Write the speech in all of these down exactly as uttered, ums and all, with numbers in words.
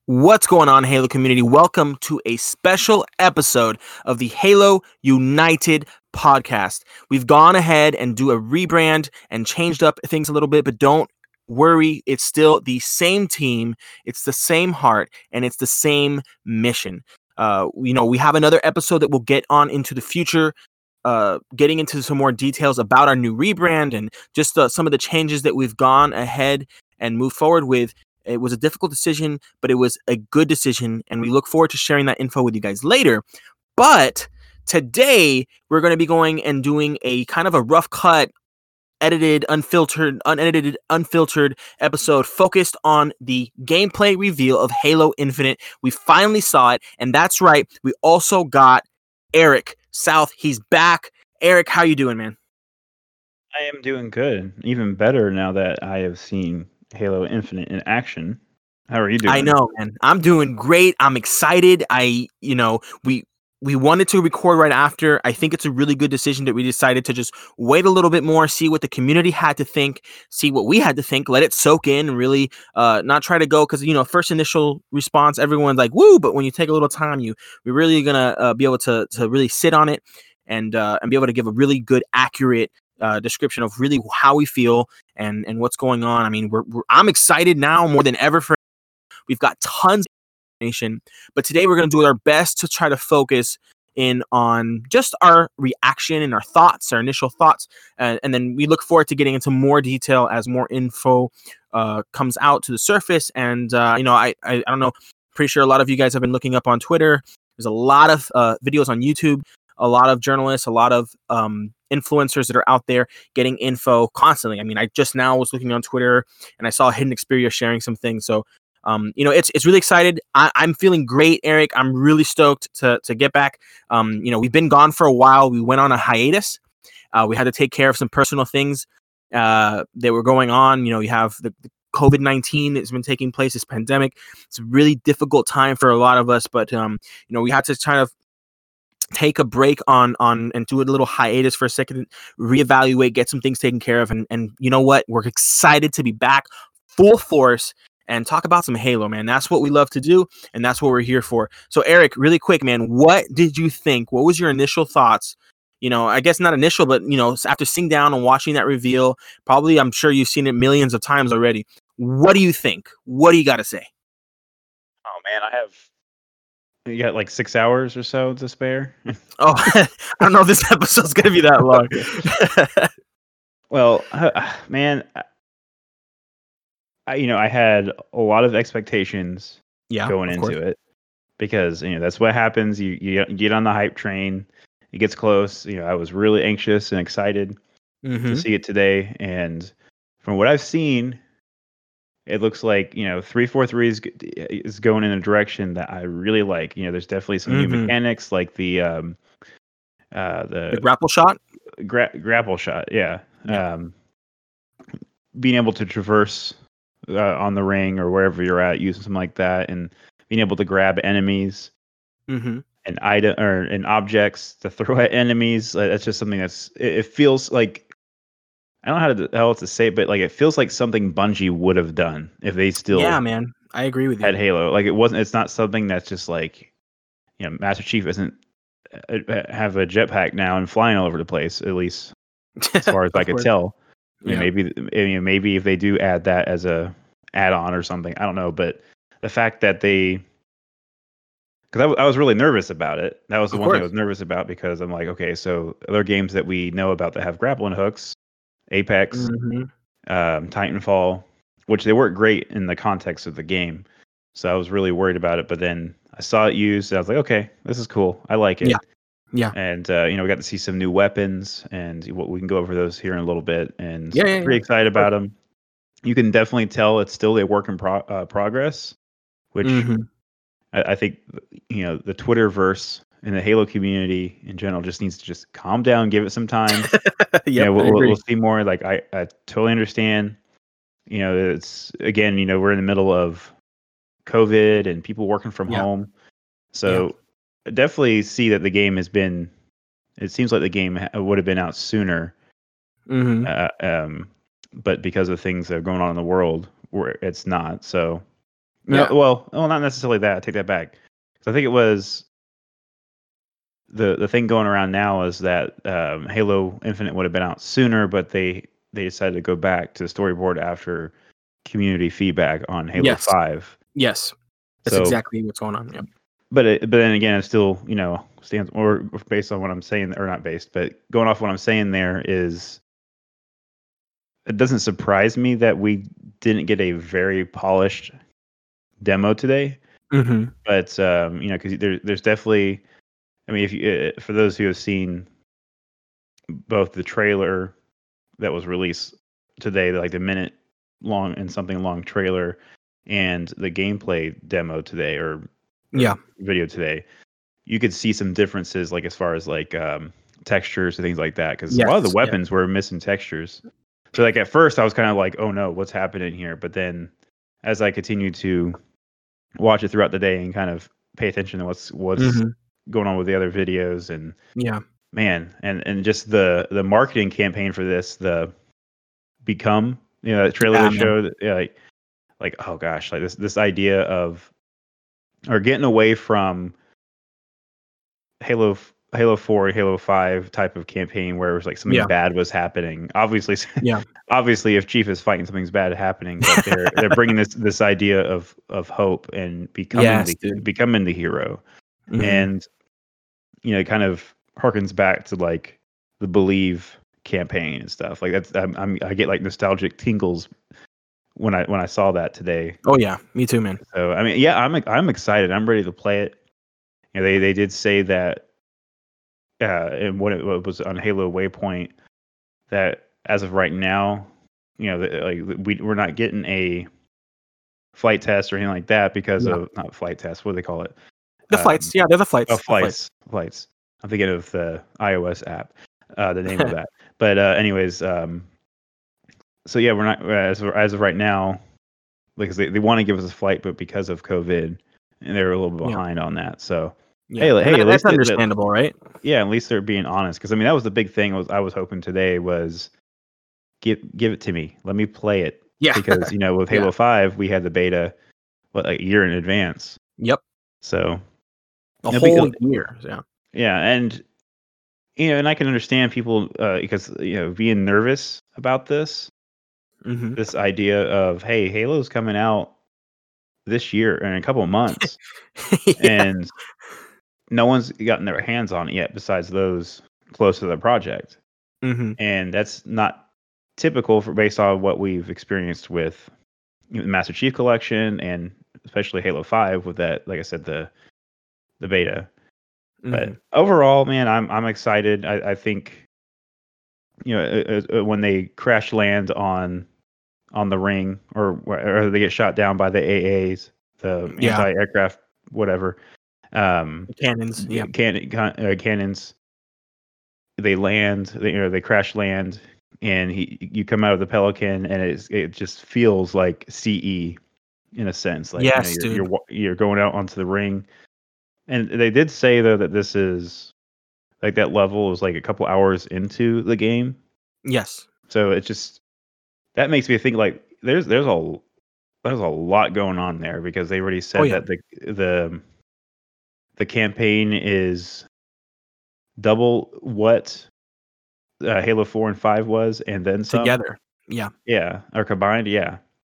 What's going on, Halo community? Welcome to a special episode of the Halo United podcast. We've gone ahead and do a rebrand and changed up things a little bit, but don't worry. It's still the same team. It's the same heart and it's the same mission. Uh, you know, we have another episode that we'll get on into the future, uh, getting into some more details about our new rebrand and just uh, some of the changes that we've gone ahead and moved forward with. It was a difficult decision, but it was a good decision, and we look forward to sharing that info with you guys later. But today, we're going to be going and doing a kind of a rough cut, edited, unfiltered, unedited, unfiltered episode focused on the gameplay reveal of Halo Infinite. We finally saw it, and that's right, we also got Eric South. He's back. Eric, how you doing, man? I am doing good. Even better now that I have seen Halo Infinite in action. How are you doing? I know, man. I'm doing great. I'm excited. I, you know, we we wanted to record right after. I think it's a really good decision that we decided to just wait a little bit more, see what the community had to think, see what we had to think, let it soak in, and really uh, not try to go because you know, first initial response, everyone's like, "Woo!" But when you take a little time, you we're really gonna uh, be able to to really sit on it and uh, and be able to give a really good, accurate uh, description of really how we feel and and what's going on. I mean, we're, we're I'm excited now more than ever for. We've got tons of information, but today we're going to do our best to try to focus in on just our reaction and our thoughts, our initial thoughts, uh, and then we look forward to getting into more detail as more info uh, comes out to the surface. And uh, you know, I, I I don't know, pretty sure a lot of you guys have been looking up on Twitter. There's a lot of uh, videos on YouTube, a lot of journalists, a lot of um, influencers that are out there getting info constantly. I mean, I just now was looking on Twitter and I saw Hidden Xperia sharing some things. So Um, you know, it's it's really excited. I, I'm feeling great, Eric. I'm really stoked to to get back. Um, you know, we've been gone for a while. We went on a hiatus. Uh, we had to take care of some personal things uh, that were going on. You know, you have the, the COVID nineteen that's been taking place, this pandemic. It's a really difficult time for a lot of us, but um, you know, we had to kind of take a break on on and do a little hiatus for a second, reevaluate, get some things taken care of, and and you know what? We're excited to be back full force and talk about some Halo, man. That's what we love to do, and that's what we're here for. So, Eric, really quick, man, what did you think? What was your initial thoughts? You know, I guess not initial, but, you know, after sitting down and watching that reveal, probably I'm sure you've seen it millions of times already. What do you think? What do you got to say? Oh man, I have. You got like six hours or so to spare. Oh, I don't know if this episode's going to be that long. Well, uh, man, I, you know, I had a lot of expectations Yeah, going of into course. it because you know that's what happens. You you get on the hype train, it gets close. You know, I was really anxious and excited to Mm-hmm. see it today, and from what I've seen, it looks like you know three forty-three is g- is going in a direction that I really like. You know, there's definitely some new Mm-hmm. mechanics like the um uh The the grapple shot? gra- grapple shot. Yeah, Yeah. um, being able to traverse uh, on the ring or wherever you're at, using something like that, and being able to grab enemies Mm-hmm. and item or and objects to throw at enemies. Like, that's just something that's it, it feels like. I don't know how to how else to say it, but like it feels like something Bungie would have done if they Yeah, still man. I agree with you. had Halo. Like it wasn't. It's not something that's just like, you know, Master Chief isn't uh, uh, have a jetpack now and flying all over the place. At least as far as I Of could course. tell. I mean, Yeah. maybe I mean, maybe if they do add that as a add-on or something, I don't know. But the fact that they, because I, w- I was really nervous about it. That was the Of one thing I course. was nervous about because I'm like, okay, so other games that we know about that have grappling hooks, Apex, Mm-hmm. um, Titanfall, which they work great in the context of the game. So I was really worried about it. But then I saw it used. And I was like, okay, this is cool. I like Yeah. it. Yeah. And uh, you know, we got to see some new weapons, and what we can go over those here in a little bit. And Yeah. Yeah. Yeah. pretty excited Of course. about them. You can definitely tell it's still a work in pro- uh, progress, which Mm-hmm. I, I think you know the Twitterverse and the Halo community in general just needs to just calm down, give it some time. You Yep. know, I we'll, we'll agree. we'll see more. Like I, I totally understand. You know, it's again, you know, we're in the middle of COVID and people working from Yeah. home, Yeah. so I definitely see that the game has been. It seems like the game ha- would have been out sooner, Mm-hmm. uh, um, but because of things that are going on in the world, where it's not. So No, Yeah. well, well, not necessarily that. I take that back. 'Cause I think it was the the thing going around now is that um, Halo Infinite would have been out sooner, but they they decided to go back to the storyboard after community feedback on Halo Yes. Five. Yes. That's So, exactly what's going on. Yep. but it, but then again, it still, you know, stands or based on what I'm saying, or not based, but going off what I'm saying there is, it doesn't surprise me that we didn't get a very polished demo today. Mm-hmm. But um, you know, because there, there's definitely, I mean, if you uh, for those who have seen both the trailer that was released today, like the minute long and something long trailer, and the gameplay demo today, or, or Yeah. video today, you could see some differences, like as far as like um, textures and things like that, because a lot of the Yes. Yeah. weapons were missing textures. So like at first I was kind of like, oh no, what's happening here? But then as I continued to watch it throughout the day and kind of pay attention to what's what's Mm-hmm. going on with the other videos, and Yeah. man, and and just the the marketing campaign for this, the Become, you know, that trailer Yeah, they man. showed, yeah, like like oh gosh, like this this idea of, or getting away from Halo f- Halo four, Halo five type of campaign where it was like something Yeah. bad was happening. Obviously, Yeah. obviously, if Chief is fighting, something's bad happening. But they're they're bringing this this idea of of hope and becoming Yes, the dude. becoming the hero, Mm-hmm. and you know, it kind of harkens back to like the Believe campaign and stuff. Like that's I'm, I'm I get like nostalgic tingles when I when I saw that today. Oh yeah, me too, man. So I mean, yeah, I'm I'm excited. I'm ready to play it. You know, they they did say that, uh, and what it, what it was on Halo Waypoint, that as of right now, you know, the, like we we're not getting a flight test or anything like that because Yeah. of, not flight test. What do they call it? The Um, flights. Yeah, they're the oh, flights. The flights. flights, flights. I'm thinking of the iOS app, uh, the name of that. But uh, anyways, um, so yeah, we're not, as of, as of right now, because they, they want to give us a flight, but because of COVID, and they're a little bit Yeah. behind on that. So Yeah. hey, And hey, that, at that's least it, understandable, right? yeah, at least they're being honest. Because I mean, that was the big thing. Was I was hoping today was give give it to me, let me play it, Yeah. because you know with Yeah. Halo Five we had the beta what like a year in advance. Yep. So A it'll be, whole year. Yeah. yeah, and you know, and I can understand people uh, because you know being nervous about this Mm-hmm. this idea of, hey, Halo's coming out this year in a couple of months, Yeah. and no one's gotten their hands on it yet besides those close to the project. Mm-hmm. And that's not typical for based on what we've experienced with, you know, the Master Chief Collection, and especially Halo Five with that, like I said, the the beta. Mm-hmm. But overall, man, I'm I'm excited. I, I think, you know, uh, uh, when they crash land on on the ring, or or they get shot down by the A As, the Yeah. anti-aircraft whatever, um, Cannons. Yeah. can, can uh, cannons. They land, they, you know, they crash land, and he, you come out of the Pelican, and it's, it just feels like C E in a sense, like, you know, Yes, you're dude. you're wa- you're going out onto the ring, and they did say though that this is like that level is like a couple hours into the game, Yes. so it just, that makes me think like there's there's a there's a lot going on there, because they already Oh said yeah. that the the the campaign is double what uh, Halo four and five was, and then some. Together. Yeah. Yeah, or combined, yeah.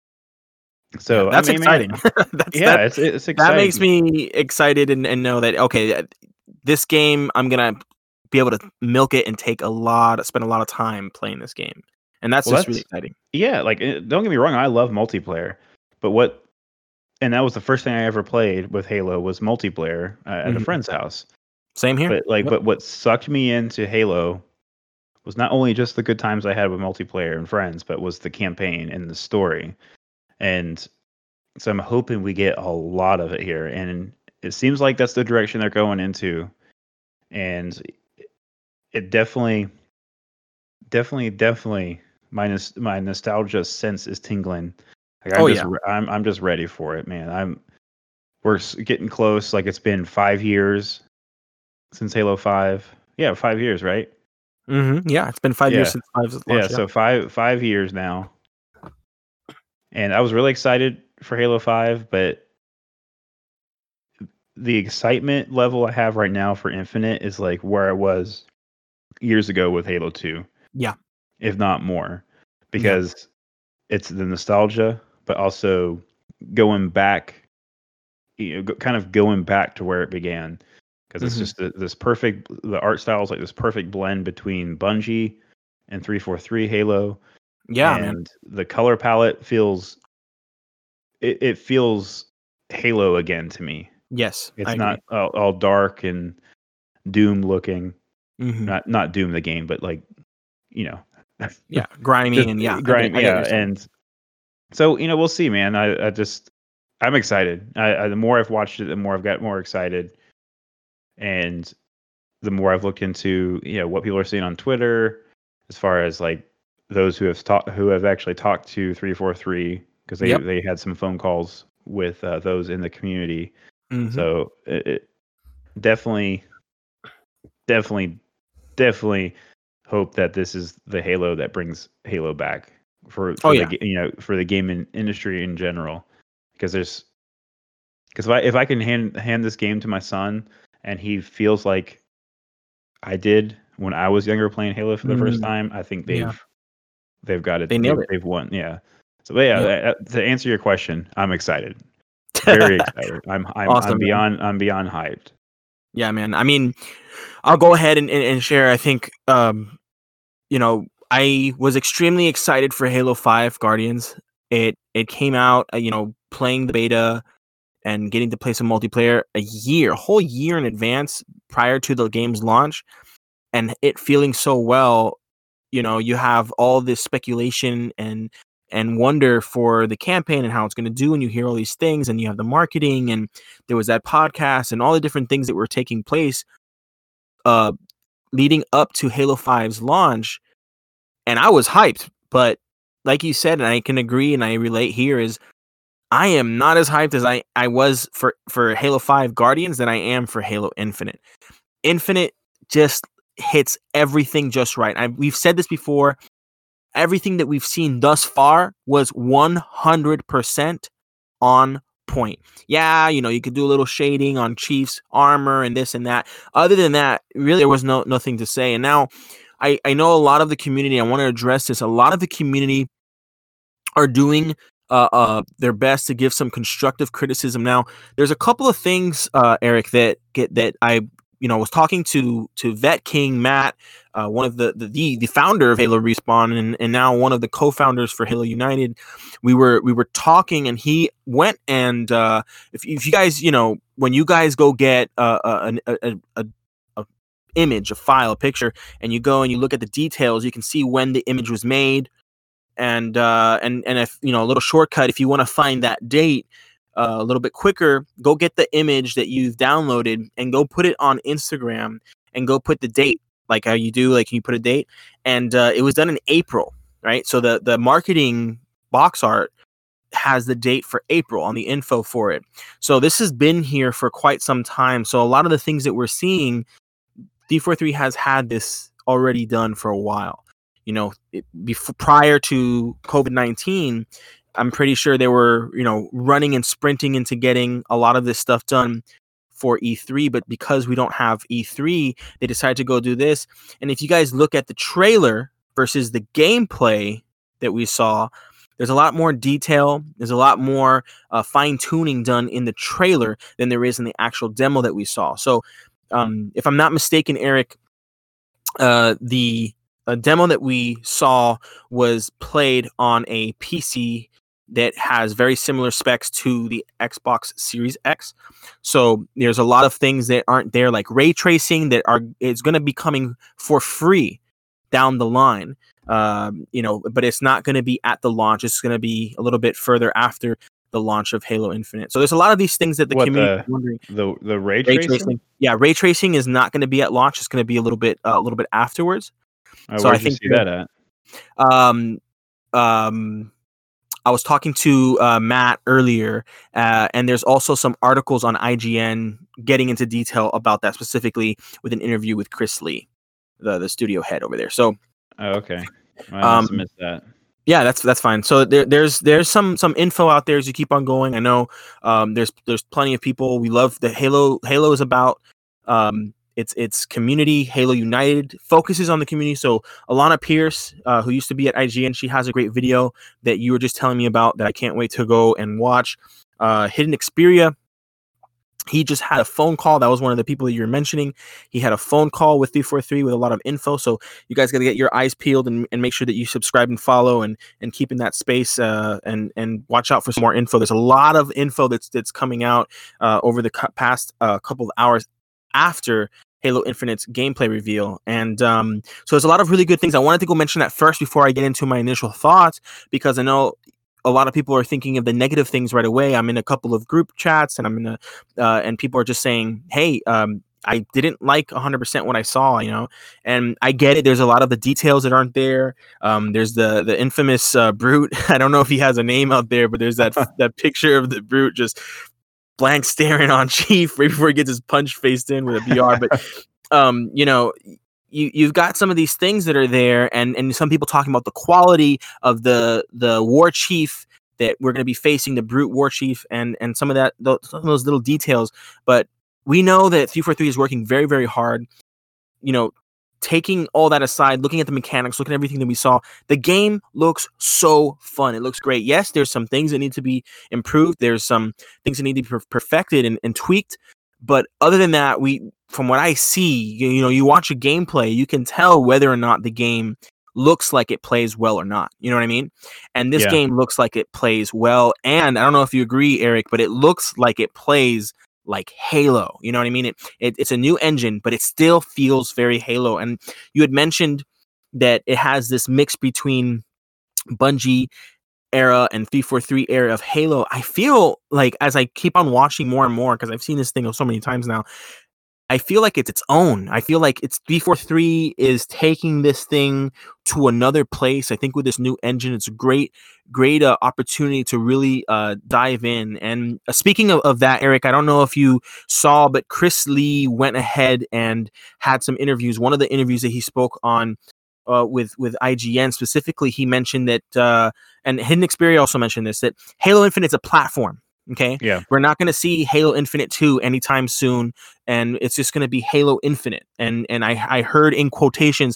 Yeah. So, I That's mean, man, exciting. That's yeah, that it's it's that makes exciting. me excited and, and know that okay, uh, this game I'm gonna be able to milk it and take a lot, spend a lot of time playing this game, and that's Well, just really that's, exciting. yeah, like, eh, don't get me wrong, I love multiplayer, but what, and that was the first thing I ever played with Halo was multiplayer, uh, at a Mhm. friend's house. Same here. But, like, Yep. but what sucked me into Halo was not only just the good times I had with multiplayer and friends, but was the campaign and the story. And so I'm hoping we get a lot of it here, and it seems like that's the direction they're going into, and it definitely Definitely, definitely. My nos- my nostalgia sense is tingling. Like I'm Oh just yeah. re- I'm I'm just ready for it, man. I'm we're s- getting close. Like it's been five years since Halo Five. Yeah, five years, right? Mhm. Yeah. It's been five years Yeah, since Five's yeah. launched. Yeah. So five five years now, and I was really excited for Halo five, but the excitement level I have right now for Infinite is like where I was years ago with Halo two. Yeah. If not more. Because yeah. it's the nostalgia, but also going back, you know, kind of going back to where it began. Because it's mm-hmm. just the, this perfect, the art style is like this perfect blend between Bungie and three forty-three Halo. Yeah, and man. the color palette feels, it, it feels Halo again to me. Yes, it's not all, all dark and Doom looking. Mm-hmm. Not not Doom the game, but like, you know, yeah, grimy and yeah, grimy, I get, I get yeah, and so you know, we'll see, man. I, I just I'm excited. I, I the more I've watched it, the more I've got more excited, and the more I've looked into, you know, what people are seeing on Twitter, as far as like those who have talked, who have actually talked to three forty-three, because they yep. they had some phone calls with uh, those in the community. Mm-hmm. So it, it definitely, definitely, definitely hope that this is the Halo that brings Halo back for, for oh, the yeah. you know for the gaming industry in general. Because there's because if I if I can hand hand this game to my son and he feels like I did when I was younger playing Halo for the mm-hmm. first time, I think they've yeah. they've got it. They nailed they've, it. They've won. Yeah. So but yeah, yeah. Uh, to answer your question, I'm excited. Very excited. I'm I'm awesome, I'm beyond man. I'm beyond hyped. Yeah, man. I mean, I'll go ahead and, and, and share. I think um, you know, I was extremely excited for Halo five Guardians. It it came out, uh, you know, playing the beta and getting to play some multiplayer a year, a whole year in advance prior to the game's launch, and it feeling so well. You know, you have all this speculation and and wonder for the campaign and how it's going to do, and you hear all these things, and you have the marketing, and there was that podcast and all the different things that were taking place uh, leading up to Halo five's launch, and I was hyped. But like you said, and I can agree and I relate here, is I am not as hyped as I, I was for, for Halo five Guardians than I am for Halo Infinite. Infinite just hits everything just right. I, we've said this before. Everything that we've seen thus far was one hundred percent on point. Yeah, you know, you could do a little shading on Chief's armor and this and that. Other than that, really, there was no nothing to say. And now I, I know a lot of the community, I want to address this, a lot of the community are doing uh, uh, their best to give some constructive criticism. Now, there's a couple of things, uh, Eric, that get that I you know was talking to to Vet King Matt, uh, one of the, the the the founder of Halo Respawn, and, and now one of the co-founders for Halo United. We were we were talking, and he went and uh, if if you guys you know when you guys go get uh, a, a, a, a image, a file, a picture, and you go and you look at the details, you can see when the image was made. And uh, and and if you know a little shortcut, if you want to find that date uh, a little bit quicker, go get the image that you've downloaded and go put it on Instagram and go put the date, like how you do, like you put a date. And uh, it was done in April, right? So the the marketing box art has the date for April on the info for it. So this has been here for quite some time. So a lot of the things that we're seeing, D forty-three has had this already done for a while. You know, it, before, prior to COVID nineteen, I'm pretty sure they were, you know, running and sprinting into getting a lot of this stuff done for E three. But because we don't have E three, they decided to go do this. And if you guys look at the trailer versus the gameplay that we saw, there's a lot more detail. There's a lot more uh, fine tuning done in the trailer than there is in the actual demo that we saw. So um, if I'm not mistaken, Eric, uh, the A demo that we saw was played on a P C that has very similar specs to the Xbox Series X. So there's a lot of things that aren't there, like ray tracing, that are is going to be coming for free down the line. Um, you know, but it's not going to be at the launch. It's going to be a little bit further after the launch of Halo Infinite. So there's a lot of these things that the what, community the, is wondering. The the ray, ray tracing? tracing, yeah, ray tracing is not going to be at launch. It's going to be a little bit uh, a little bit afterwards. Uh, so where'd I think you see that at? Um, um, I was talking to uh, Matt earlier, uh, and there's also some articles on I G N getting into detail about that, specifically with an interview with Chris Lee, the the studio head over there. So, oh, okay, well, I must um, have missed that. Yeah, that's that's fine. So there, there's there's some some info out there as you keep on going. I know um, there's there's plenty of people. We love the Halo. Halo is about um, it's it's community. Halo United focuses on the community. So Alana Pierce, uh, who used to be at I G N, she has a great video that you were just telling me about that I can't wait to go and watch. Uh, Hidden Xperia, he just had a phone call. That was one of the people that you were mentioning. He had a phone call with three forty-three with a lot of info. So you guys got to get your eyes peeled and, and make sure that you subscribe and follow and and keep in that space uh, and and watch out for some more info. There's a lot of info that's that's coming out uh, over the cu- past uh, couple of hours after Halo Infinite's gameplay reveal. And um, so there's a lot of really good things. I wanted to go mention that first before I get into my initial thoughts, because I know a lot of people are thinking of the negative things right away. I'm in a couple of group chats and I'm in a, uh, and people are just saying, hey, um, I didn't like one hundred percent what I saw, you know, and I get it. There's a lot of the details that aren't there. Um, there's the the infamous uh, Brute. I don't know if he has a name out there, but there's that that picture of the Brute just blank staring on Chief right before he gets his punch faced in with a B R. But um, you know, you you've got some of these things that are there, and and some people talking about the quality of the the War Chief that we're going to be facing, the Brute War Chief, and and some of that those, some of those little details. But we know that three forty-three is working very very hard. You know, taking all that aside, looking at the mechanics, looking at everything that we saw, the game looks so fun. It looks great. Yes, there's some things that need to be improved. There's some things that need to be per- perfected and, and tweaked. But other than that, we, from what I see, you, you know, you watch a gameplay, you can tell whether or not the game looks like it plays well or not. You know what I mean? And this Yeah. game looks like it plays well. And I don't know if you agree, Eric, but it looks like it plays like Halo. You know what I mean? It, it it's a new engine, but it still feels very Halo. And you had mentioned that it has this mix between Bungie era and three forty-three era of Halo. I feel like as I keep on watching more and more, because I've seen this thing so many times now, I feel like it's its own. I feel like it's three forty-three is taking this thing to another place. I think with this new engine, it's a great, great uh, opportunity to really uh, dive in. And uh, speaking of, of that, Eric, I don't know if you saw, but Chris Lee went ahead and had some interviews. One of the interviews that he spoke on uh, with with I G N specifically, he mentioned that, uh, and Hidden Xperia also mentioned this, that Halo Infinite's a platform. Okay. Yeah. We're not going to see Halo Infinite two anytime soon, and it's just going to be Halo Infinite. And and I, I heard in quotations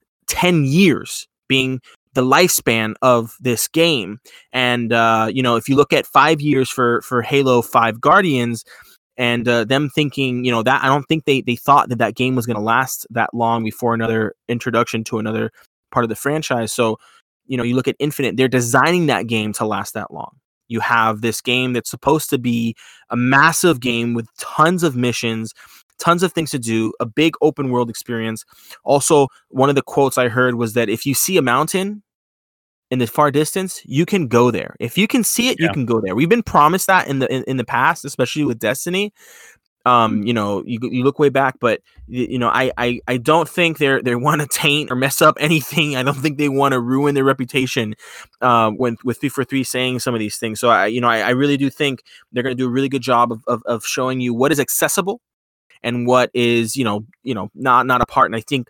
ten years being the lifespan of this game. And uh, you know, if you look at five years for for Halo five Guardians, and uh, them thinking, you know, that I don't think they they thought that that game was going to last that long before another introduction to another part of the franchise. So, you know, you look at Infinite, they're designing that game to last that long. You have this game that's supposed to be a massive game with tons of missions, tons of things to do, a big open world experience. Also, one of the quotes I heard was that if you see a mountain in the far distance, you can go there. If you can see it, you Yeah. can go there. We've been promised that in the in, in the past, especially with Destiny. Um, you know, you you look way back, but you, you know, I, I I don't think they're they want to taint or mess up anything. I don't think they want to ruin their reputation uh, when with three forty-three saying some of these things. So I, you know, I, I really do think they're going to do a really good job of, of of showing you what is accessible and what is, you know, you know, not not a part. And I think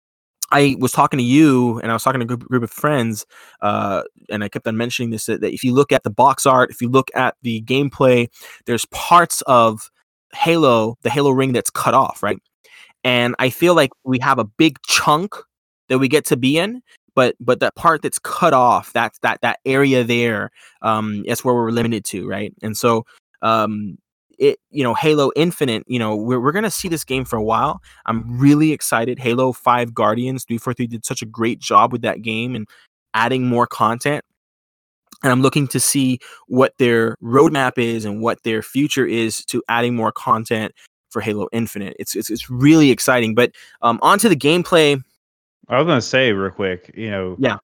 I was talking to you, and I was talking to a group, group of friends, uh, and I kept on mentioning this that, that if you look at the box art, if you look at the gameplay, there's parts of Halo, the Halo ring that's cut off, right? And I feel like we have a big chunk that we get to be in, but but that part that's cut off, that's that that area there, um, that's where we're limited to, right? And so, um, it you know, Halo Infinite, you know, we're we're gonna see this game for a while. I'm really excited. Halo five Guardians, three forty-three did such a great job with that game and adding more content. And I'm looking to see what their roadmap is and what their future is to adding more content for Halo Infinite. It's it's, it's really exciting. But um, onto the gameplay. I was gonna say real quick, you know, Yeah,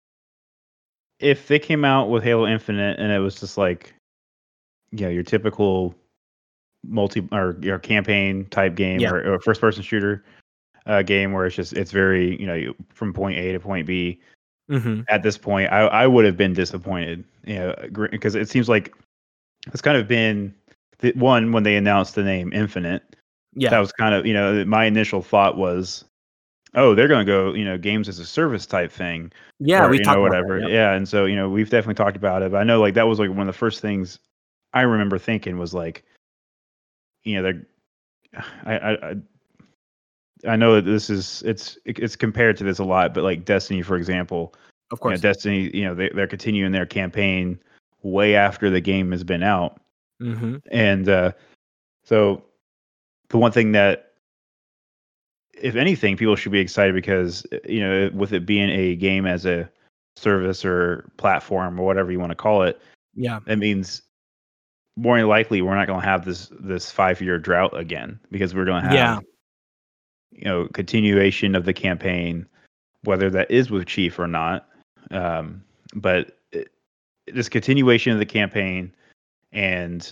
if they came out with Halo Infinite and it was just like, you know, your typical multi or your campaign type game yeah, or, or first person shooter uh, game where it's just it's very, you know, you, from point A to point B. hmm At this point, I I would have been disappointed, you know, because it seems like it's kind of been the one when they announced the name Infinite. That yeah, was kind of, you know, my initial thought was oh, they're going to go, you know, games as a service type thing, Yeah, or we you know, talked about that. whatever. Yep. Yeah, and so you know, we've definitely talked about it. But I know, like that was like one of the first things I remember thinking was like, you know, they're, I, I, I I know that this is it's it's compared to this a lot, but like Destiny, for example, Of you know, course. Destiny, you know, they, they're continuing their campaign way after the game has been out, Mm-hmm. and uh, so the one thing that, if anything, people should be excited because you know, with it being a game as a service or platform or whatever you want to call it, Yeah. that means more than likely we're not going to have this this five year drought again because we're going to Yeah. have you know continuation of the campaign, whether that is with Chief or not. Um, but it, this continuation of the campaign and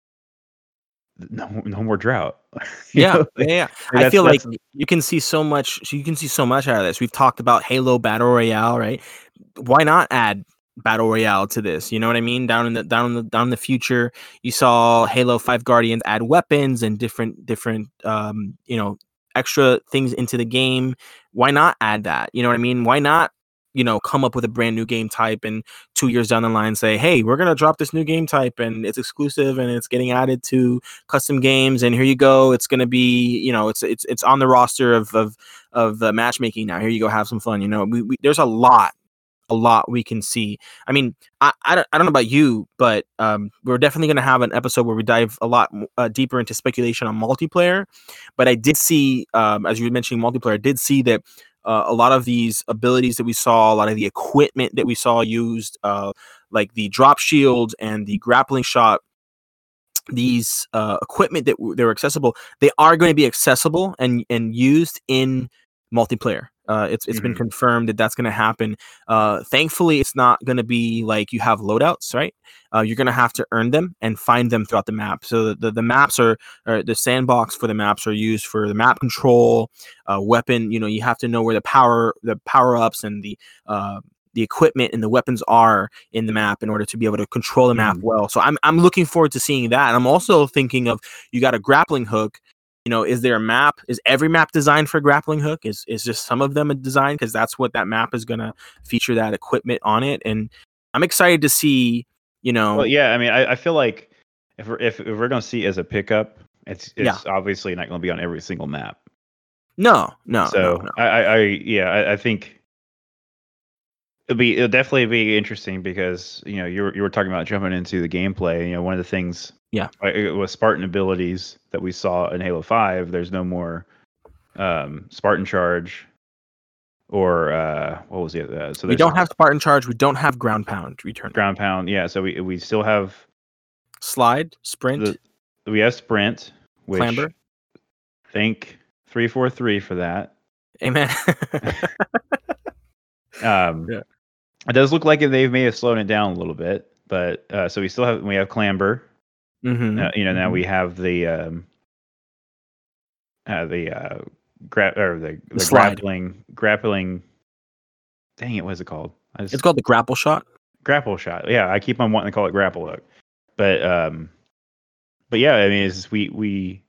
no no more drought. you Yeah, know, yeah, like, yeah. like I that's feel like that's you can see so much. So you can see so much out of this. We've talked about Halo Battle Royale, right? Why not add Battle Royale to this? You know what I mean? Down in the down in the down in the future, you saw Halo Five Guardians add weapons and different different um you know extra things into the game. Why not add that? You know what I mean? Why not? You know, come up with a brand new game type and two years down the line say, hey, we're gonna drop this new game type and it's exclusive and it's getting added to custom games, and here you go. It's going to be, you know, it's it's it's on the roster of of of the matchmaking now. Here you go, have some fun. You know, we, we there's a lot, a lot we can see. I mean, I I don't, I don't know about you, but um, we're definitely going to have an episode where we dive a lot uh, deeper into speculation on multiplayer. But I did see, um, as you were mentioning multiplayer, I did see that. Uh, a lot of these abilities that we saw, a lot of the equipment that we saw used, uh, like the drop shield and the grappling shot, these uh, equipment that w- they were accessible, they are going to be accessible and and used in multiplayer. Uh, it's it's been mhm. confirmed that that's going to happen. Uh, thankfully, it's not going to be like you have loadouts, right? Uh, you're going to have to earn them and find them throughout the map. So the, the, the maps are, or the sandbox for the maps are used for the map control, uh, weapon. You know, you have to know where the power the power ups and the uh, the equipment and the weapons are in the map in order to be able to control the map Mhm. well. So I'm I'm looking forward to seeing that. And I'm also thinking of, you got a grappling hook. You know, is there a map? Is every map designed for a grappling hook? Is is just some of them a design because that's what that map is gonna feature, that equipment on it. And I'm excited to see. You Well, know, yeah, I mean, I, I feel like if we're if, if we're going to see it as a pickup, it's yeah, it's obviously not going to be on every single map. no, no, no, So no. I, I, I yeah, I, I think it'll be it'll definitely be interesting because you know you were you were talking about jumping into the gameplay. You know, one of the things Yeah, like, it was Spartan abilities that we saw in Halo Five. There's no more um, Spartan charge or uh, what was it? Uh, so we there's don't have Spartan charge. We don't have ground pound returning. ground pound. Yeah, so we we still have Slide, the sprint, we have sprint, which clamber. thank three four three for that. Amen. Um, Yeah. it does look like they may have slowed it down a little bit, but uh, so we still have we have clamber. Mm-hmm. Uh, you know, now Mm-hmm. we have the um, uh, the uh, gra- or the The the slide. grappling grappling. Dang it, what's it called? I It's just called the grapple shot. grapple shot. Yeah, I keep on wanting to call it grapple hook, but um, but yeah, I mean, it's we we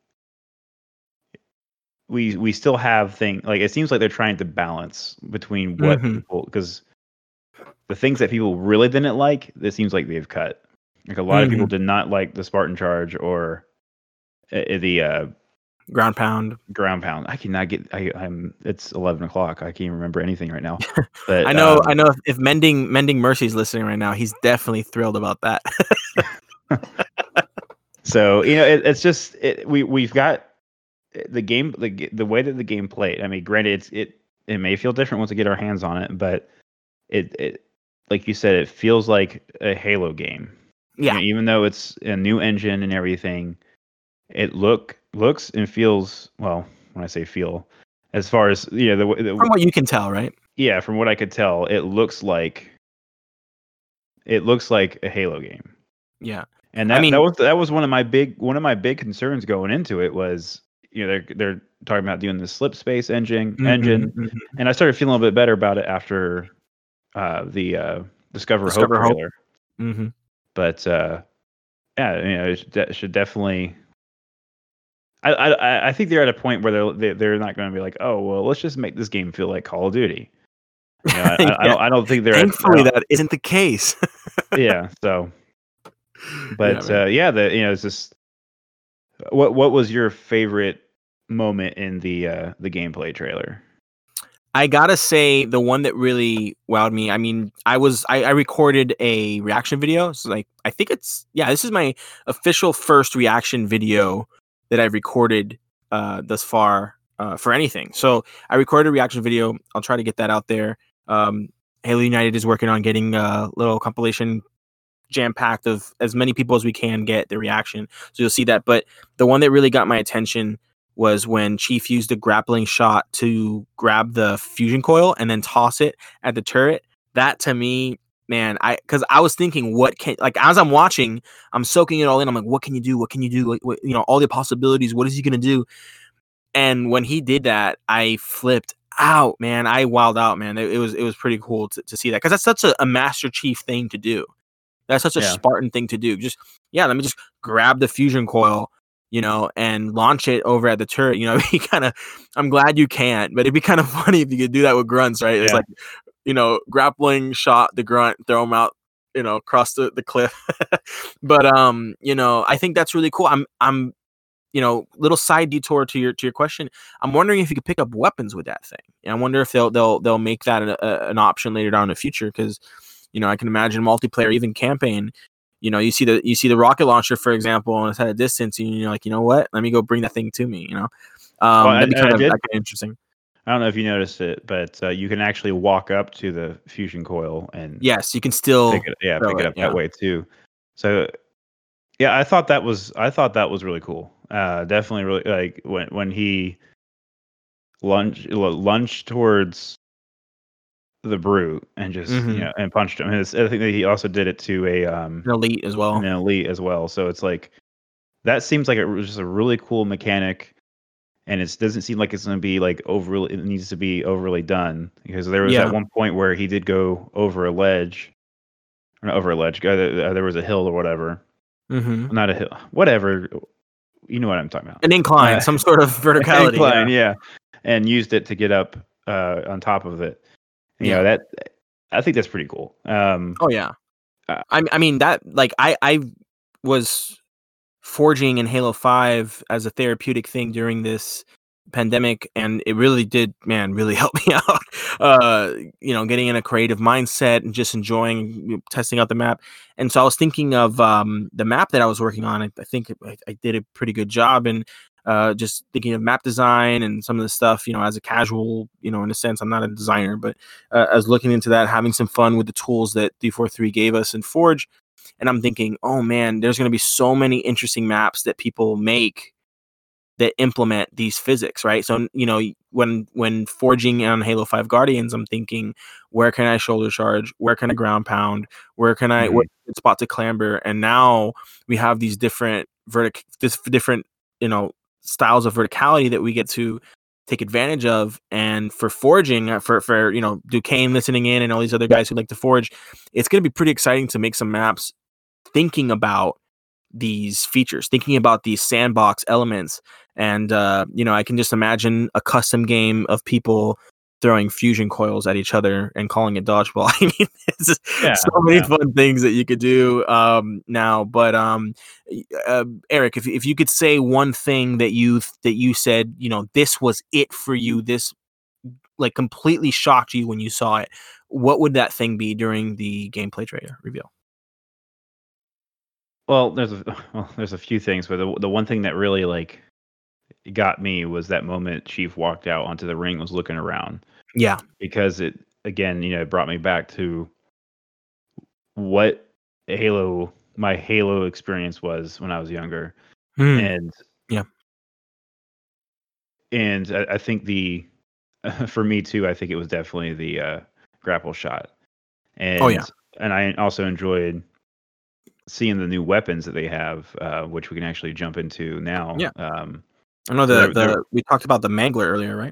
we we still have thing like it seems like they're trying to balance between what Mm-hmm. people because the things that people really didn't like, it seems like they've cut. Like a lot of people Mm-hmm. did not like the Spartan charge or uh, the uh, Ground pound. ground pound. I cannot get. I, I'm. It's eleven o'clock. I can't even remember anything right now. But I know, I um, know. If, if Mending Mending Mercy's listening right now, he's definitely thrilled about that. so you know, it, it's just it, we we've got the game the g- the way that the game played. I mean, granted, it's it it may feel different once we get our hands on it, but it it like you said, it feels like a Halo game. You Yeah, know, even though it's a new engine and everything, it look looks and feels well. When I say feel, as far as yeah, the, way- from the what you can tell, right? yeah, from what I could tell, it looks like it looks like a Halo game. Yeah. And I that that mean, was that was one of my big one of my big concerns going into it was you know they're they're talking about doing the slip space engine mhm, engine, mhm. and I started feeling a little bit better about it after uh, the uh, Discover Hope Discover Hope. trailer. Mhm. But uh, yeah, you know, it should, de- should definitely I, I I think they're at a point where they're they- they're not going to be like, oh well, let's just make this game feel like Call of Duty. You know, I, I Yeah. don't I don't think they're at, I Thankfully, don't- that isn't the case. yeah. So, Yeah, but man. uh, yeah, the you know it's just what what was your favorite moment in the uh, the gameplay trailer? I gotta say, the one that really wowed me. I mean, I was I, I recorded a reaction video. So like, I think it's yeah, this is my official first reaction video that I've recorded uh, thus far uh, for anything. So I recorded a reaction video. I'll try to get that out there. Um, Halo United is working on getting a little compilation jam packed of as many people as we can get the reaction. So you'll see that. But the one that really got my attention was when Chief used a grappling shot to grab the fusion coil and then toss it at the turret. That to me, man, I because I was thinking, what can like as I'm watching, I'm soaking it all in. I'm like, what can you do? What can you do? Like, what, you know, all the possibilities. What is he gonna do? And when he did that, I flipped out, man. I wilded out, man. It, it was it was pretty cool to, to see that because that's such a, a Master Chief thing to do. That's such a Yeah. Spartan thing to do. Just yeah, let me just grab the fusion coil, you know, and launch it over at the turret. You know, he kind of. I'm glad you can't, but it'd be kind of funny if you could do that with grunts, right? It's Yeah. like, you know, grappling shot the grunt, throw him out, you know, across the, the cliff. But um, you know, I think that's really cool. I'm I'm, you know, little side detour to your to your question. I'm wondering if you could pick up weapons with that thing. And I wonder if they'll they'll they'll make that a, a, an option later down in the future because. You know, I can imagine multiplayer, even campaign. You know, you see the you see the rocket launcher, for example, and it's at a distance, and you're like, you know what? Let me go bring that thing to me. You know, um, Well, I, that'd be I kind of, did. kind of interesting. I don't know if you noticed it, but uh, you can actually walk up to the fusion coil and Yes, you can still pick it. Yeah, throw pick it it. up Yeah. that way too. So yeah, I thought that was I thought that was really cool. Uh, definitely really like when when he lunged lunged towards the brute and just you Mm-hmm. know and punched him. And it's, I think that he also did it to a um An elite as well. an elite as well. So it's like that seems like it was just a really cool mechanic, and it doesn't seem like it's going to be like overly. It needs to be overly done because there was Yeah. at one point where he did go over a ledge, or not over a ledge. uh, There there was a hill or whatever, Mm-hmm. not a hill, whatever. You know what I'm talking about? An incline, Uh, some sort of verticality. incline, Yeah. yeah, and used it to get up uh, on top of it. You know Yeah. that I think that's pretty cool. Um, Oh yeah. uh, I I mean that like I I was forging in Halo five as a therapeutic thing during this pandemic, and it really did, man, really help me out. Uh, you know, getting in a creative mindset and just enjoying you know, testing out the map. And so I was thinking of um, the map that I was working on. I, I think I, I did a pretty good job, and uh, just thinking of map design and some of the stuff. You know, as a casual, you know, in a sense, I'm not a designer, but uh, I was looking into that, having some fun with the tools that D forty-three gave us in Forge. And I'm thinking, oh man, there's going to be so many interesting maps that people make that implement these physics, right? So, you know, when when forging on Halo five Guardians, I'm thinking, where can I shoulder charge? Where can I ground pound? Where can I mhm. what spot to clamber? And now we have these different vertic this different, you know, styles of verticality that we get to take advantage of. And for forging, uh, for for you know, Duquesne listening in and all these other guys who like to forge, it's going to be pretty exciting to make some maps thinking about these features, thinking about these sandbox elements. And, uh, you know, I can just imagine a custom game of people throwing fusion coils at each other and calling it dodgeball. I mean, it's just Yeah, so many yeah. fun things that you could do um, now. But um, uh, Eric, if, if you could say one thing that you that you said, you know, this was it for you, this like completely shocked you when you saw it, what would that thing be during the gameplay trailer reveal? Well, there's a well, there's a few things, but the the one thing that really like got me was that moment Chief walked out onto the ring, was looking around Yeah. because it again, you know, it brought me back to what Halo, my Halo experience was when I was younger, Hmm. and Yeah. and I, I think the for me too, I think it was definitely the uh, grapple shot, Oh yeah. and and I also enjoyed seeing the new weapons that they have, uh, which we can actually jump into now. Yeah. Um, I know so the there, there, the we talked about the Mangler earlier, right?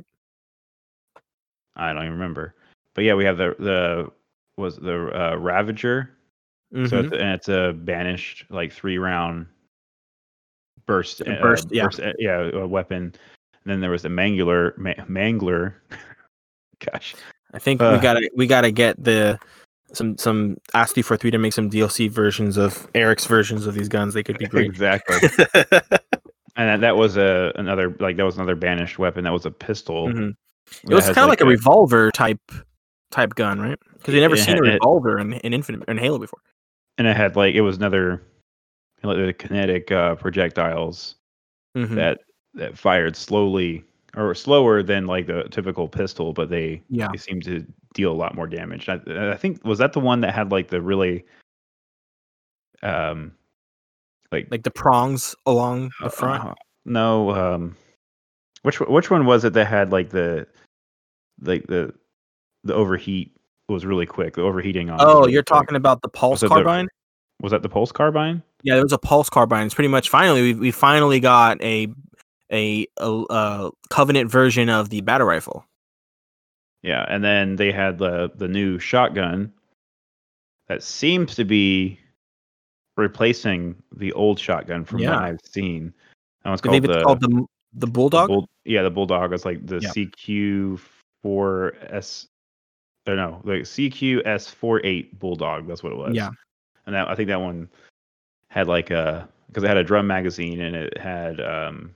I don't even remember, but yeah, we have the the was the uh, Ravager. So Mhm. it's, and it's a banished like three round burst, The uh, burst, yeah. burst, uh, yeah, a weapon. And then there was the mangler, ma- mangler. Gosh, I think we uh, gotta we gotta get the some some ask you for three to make some D L C versions of Eric's versions of these guns. They could be great. exactly. And that, that was a another like that was another banished weapon. That was a pistol. Mm-hmm. It that was has, kind of like, like a a revolver type type gun, right? Because you never it, seen had- a it, revolver in, in Infinite in Halo before. and it had like it was another like the kinetic uh, projectiles Mm-hmm. that that fired slowly or slower than like the typical pistol, but they Yeah. they seemed to deal a lot more damage. I, I think was that the one that had like the really um like Like the prongs along the uh, front. uh, no um which one- which one was it that had like the like the the overheat was really quick. The overheating on it was Oh, really you're quick. talking about the pulse Was that the carbine? was that the pulse carbine? Yeah, there was a pulse carbine. It's pretty much finally we we finally got a a, a uh, Covenant version of the battle rifle. Yeah, and then they had the the new shotgun that seems to be replacing the old shotgun from what Yeah, I've seen. That one's I believe called it's the called the the the Bulldog. bull. Yeah, the bulldog is like the Yeah. C Q four S. Or no, the C Q S forty-eight bulldog. That's what it was. Yeah. And that, I think that one had like a because it had a drum magazine and it had um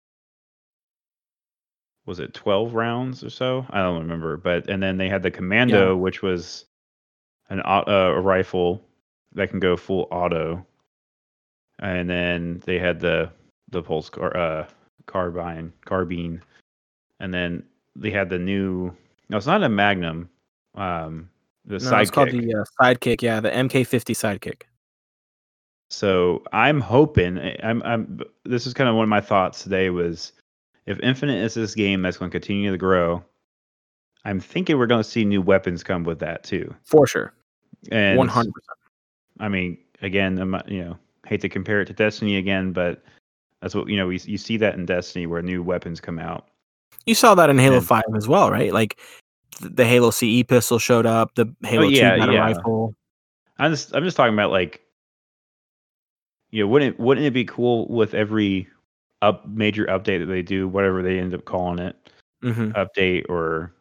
was it twelve rounds or so? I don't remember. But and then they had the commando, which was an au- uh, a rifle that can go full auto. And then they had the the pulse car, uh, carbine carbine, and then they had the new. No, it's not a Magnum. Um, the No, it's called Sidekick. the uh, Sidekick. Yeah, the M K fifty Sidekick. So I'm hoping. I'm. I'm. This is kind of one of my thoughts today. Was if Infinite is this game that's going to continue to grow, I'm thinking we're going to see new weapons come with that too. For sure. And one hundred percent. I mean, again, I'm not, you know, hate to compare it to Destiny again, but that's what you know. We you see that in Destiny where new weapons come out. You saw that in Halo And- five as well, right? Like th- the Halo C E pistol showed up, the Halo Oh, yeah, two battle yeah. rifle. I'm just I'm just talking about like, you know, wouldn't wouldn't it be cool with every up major update that they do, whatever they end up calling it, Mm-hmm. update or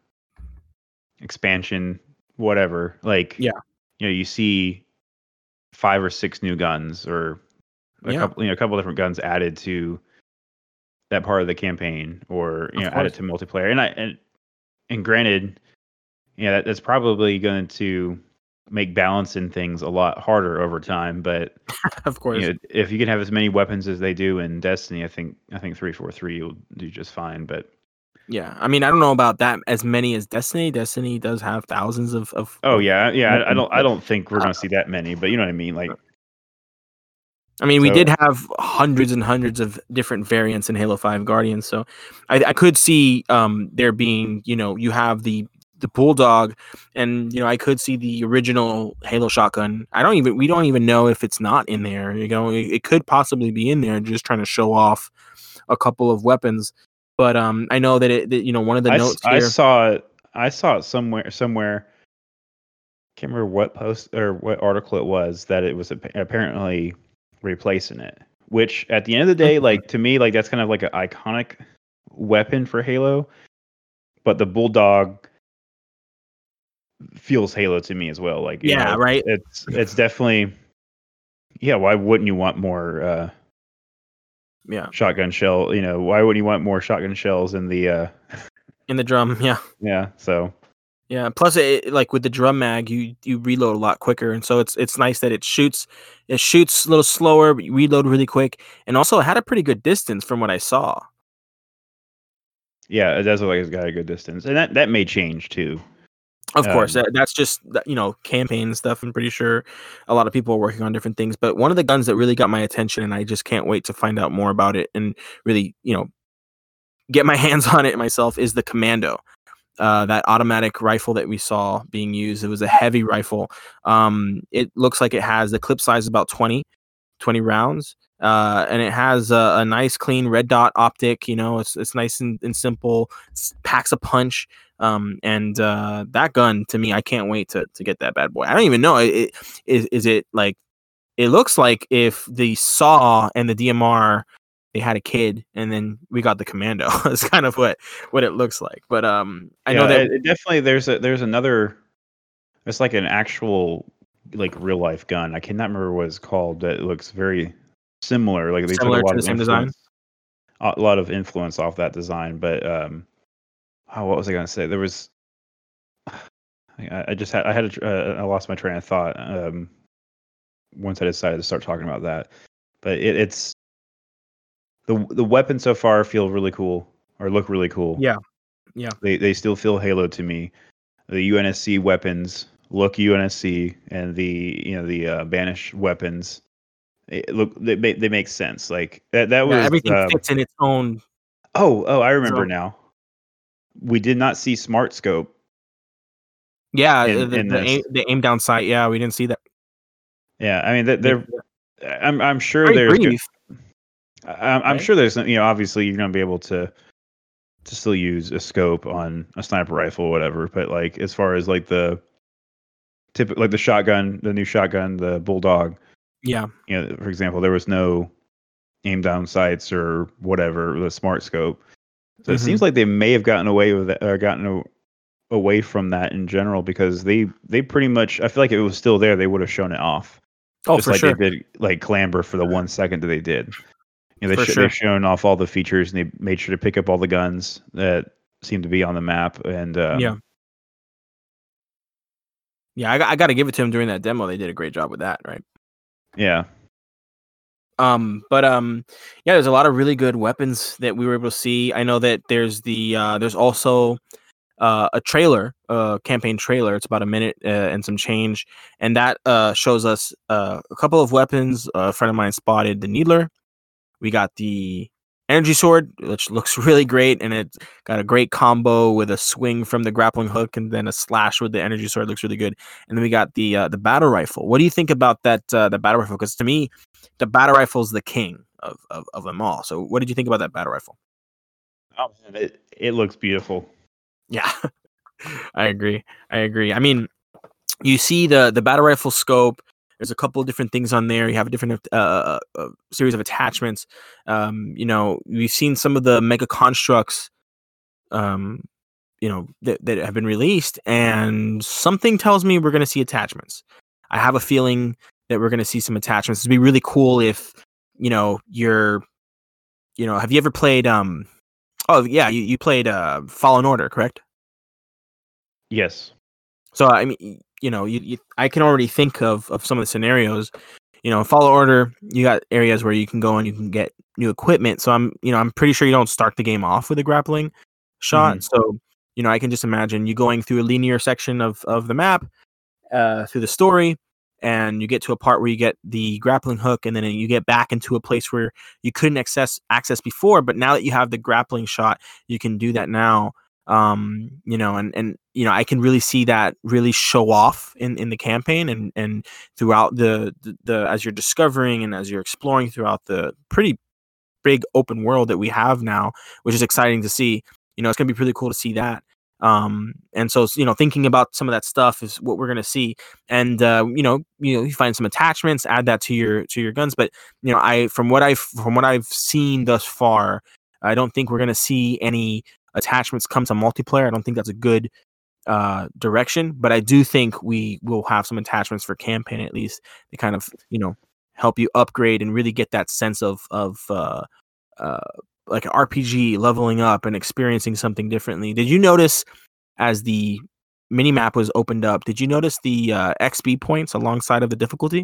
expansion, whatever. Like, Yeah. you know, you see five or six new guns or a Yeah. couple, you know, a couple different guns added to that part of the campaign, or you Of know, added to multiplayer. And I and and granted, you know, that, that's probably going to make balancing things a lot harder over time. But Of course. you know, if you can have as many weapons as they do in Destiny, I think I think three forty-three will do just fine. But Yeah. I mean, I don't know about that as many as Destiny. Destiny does have thousands of. of oh of yeah, yeah, I, I weapons, don't I but, don't think we're uh, gonna see that many. But you know what I mean, like. I mean, we So- did have hundreds and hundreds of different variants in Halo five Guardians, so I, I could see um, there being, you know, you have the the Bulldog, and you know, I could see the original Halo shotgun. I don't even we don't even know if it's not in there. You know, it, it could possibly be in there, just trying to show off a couple of weapons. But um, I know that it, that, you know, one of the I, s- notes I here. saw it. I saw it somewhere. Somewhere. Can't remember what post or what article it was that it was ap- apparently replacing it. Which at the end of the day, Mhm. like to me, like that's kind of like an iconic weapon for Halo. But the Bulldog feels Halo to me as well. Like you Yeah, know, right. It's it's definitely. Yeah, why wouldn't you want more uh, Yeah, shotgun shell? You know, why wouldn't you want more shotgun shells in the? Uh, in the drum. Yeah. yeah, so. Yeah. Plus, it, like with the drum mag, you you reload a lot quicker, and so it's it's nice that it shoots it shoots a little slower, but you reload really quick, and also it had a pretty good distance from what I saw. Yeah, it does look like it's got a good distance, and that, that may change too. Of course, Um, that, that's just that, you know, campaign stuff. I'm pretty sure a lot of people are working on different things, but one of the guns that really got my attention, and I just can't wait to find out more about it and really, you know, get my hands on it myself, is the Commando. Uh, that automatic rifle that we saw being used. It was a heavy rifle. Um, it looks like it has the clip size about twenty, twenty rounds. Uh, and it has a, a nice clean red dot optic. You know, it's it's nice and, and simple. It packs a punch. Um, and uh, that gun to me, I can't wait to to get that bad boy. I don't even know. It, it, is is it like? It looks like if the S A W and the D M R they had a kid, and then we got the commando. It's kind of what what it looks like. But um, I Yeah, know that it, it definitely there's a there's another. It's like an actual like real life gun. I cannot remember what it's called. That looks very similar. Like they took a similar to lot the of same design. influence, a lot of influence off that design. But um, oh, what was I gonna say? There was. I, I just had I had a, tr- uh, I lost my train of thought. Um, once I decided to start talking about that, but it, it's the the weapons so far feel really cool or look really cool. Yeah, yeah. They they still feel Halo to me. The U N S C weapons look U N S C, and the you know the uh, banished weapons it look they make they make sense. Like that that Yeah, was everything um, fits in its own oh oh I remember zone. now. We did not see Smart Scope Yeah, uh, in the in the this. aim, the aim down sight. Yeah, we didn't see that. Yeah, I mean that We didn't they're. see that. I'm I'm sure Very there's go- brief, I'm I'm right? sure there's you know obviously you're gonna be able to to still use a scope on a sniper rifle or whatever, but like as far as like the tip like the shotgun, the new shotgun, the Bulldog, Yeah. you know, for example, there was no aim down sights or whatever, the smart scope. So it Hmm. seems like they may have gotten away with it or gotten a, away from that in general because they they pretty much I feel like if it was still there, they would have shown it off. Oh, Just for like they sure, did like Clamber for the one second that they did. You know, they for sh- they've sure. shown off all the features and they made sure to pick up all the guns that seem to be on the map and Yeah, um yeah. I, got- I got to give it to him during that demo. They did a great job with that, right? yeah. Um, but um, yeah, there's a lot of really good weapons that we were able to see. I know that there's the uh, there's also uh, a trailer, uh, campaign trailer. It's about a minute uh, and some change, and that uh, shows us uh, a couple of weapons. A friend of mine spotted the Needler. We got the energy sword, which looks really great, and it's got a great combo with a swing from the grappling hook and then a slash with the energy sword. Looks really good. And then we got the uh, the battle rifle. What do you think about that? Uh, the battle rifle? Because to me, the battle rifle is the king of, of of them all. So, what did you think about that battle rifle? Oh, man, it it looks beautiful. Yeah, I agree. I agree. I mean, you see the the battle rifle scope. There's a couple of different things on there. You have a different uh, uh, uh, series of attachments. Um, you know, we've seen some of the mega constructs. Um, you know that that have been released, and something tells me we're going to see attachments. I have a feeling that we're going to see some attachments. It'd be really cool if you know you're. You know, have you ever played? Um, oh yeah, you, you played uh, Fallen Order, correct? Yes. So I mean, you know, you, you, I can already think of of some of the scenarios. You know, Fallen Order, you got areas where you can go and you can get new equipment. So I'm, you know, I'm pretty sure you don't start the game off with a grappling shot. Hmm. So you know, I can just imagine you going through a linear section of of the map, uh, through the story, and you get to a part where you get the grappling hook, and then you get back into a place where you couldn't access access before. But now that you have the grappling shot, you can do that now. Um, you know, and and you know, I can really see that really show off in in the campaign and and throughout the the, the as you're discovering and as you're exploring throughout the pretty big open world that we have now, which is exciting to see. You know, it's gonna be really cool to see that. Um, and so you know, thinking about some of that stuff is what we're gonna see. And uh, you know, you know, you find some attachments, add that to your to your guns. But you know, I from what I've from what I've seen thus far, I don't think we're gonna see any attachments come to multiplayer. I don't think that's a good uh direction, but I do think we will have some attachments for campaign at least to kind of, you know, help you upgrade and really get that sense of of uh uh like an R P G leveling up and experiencing something differently. Did you notice as the mini map was opened up, did you notice the uh X P points alongside of the difficulty?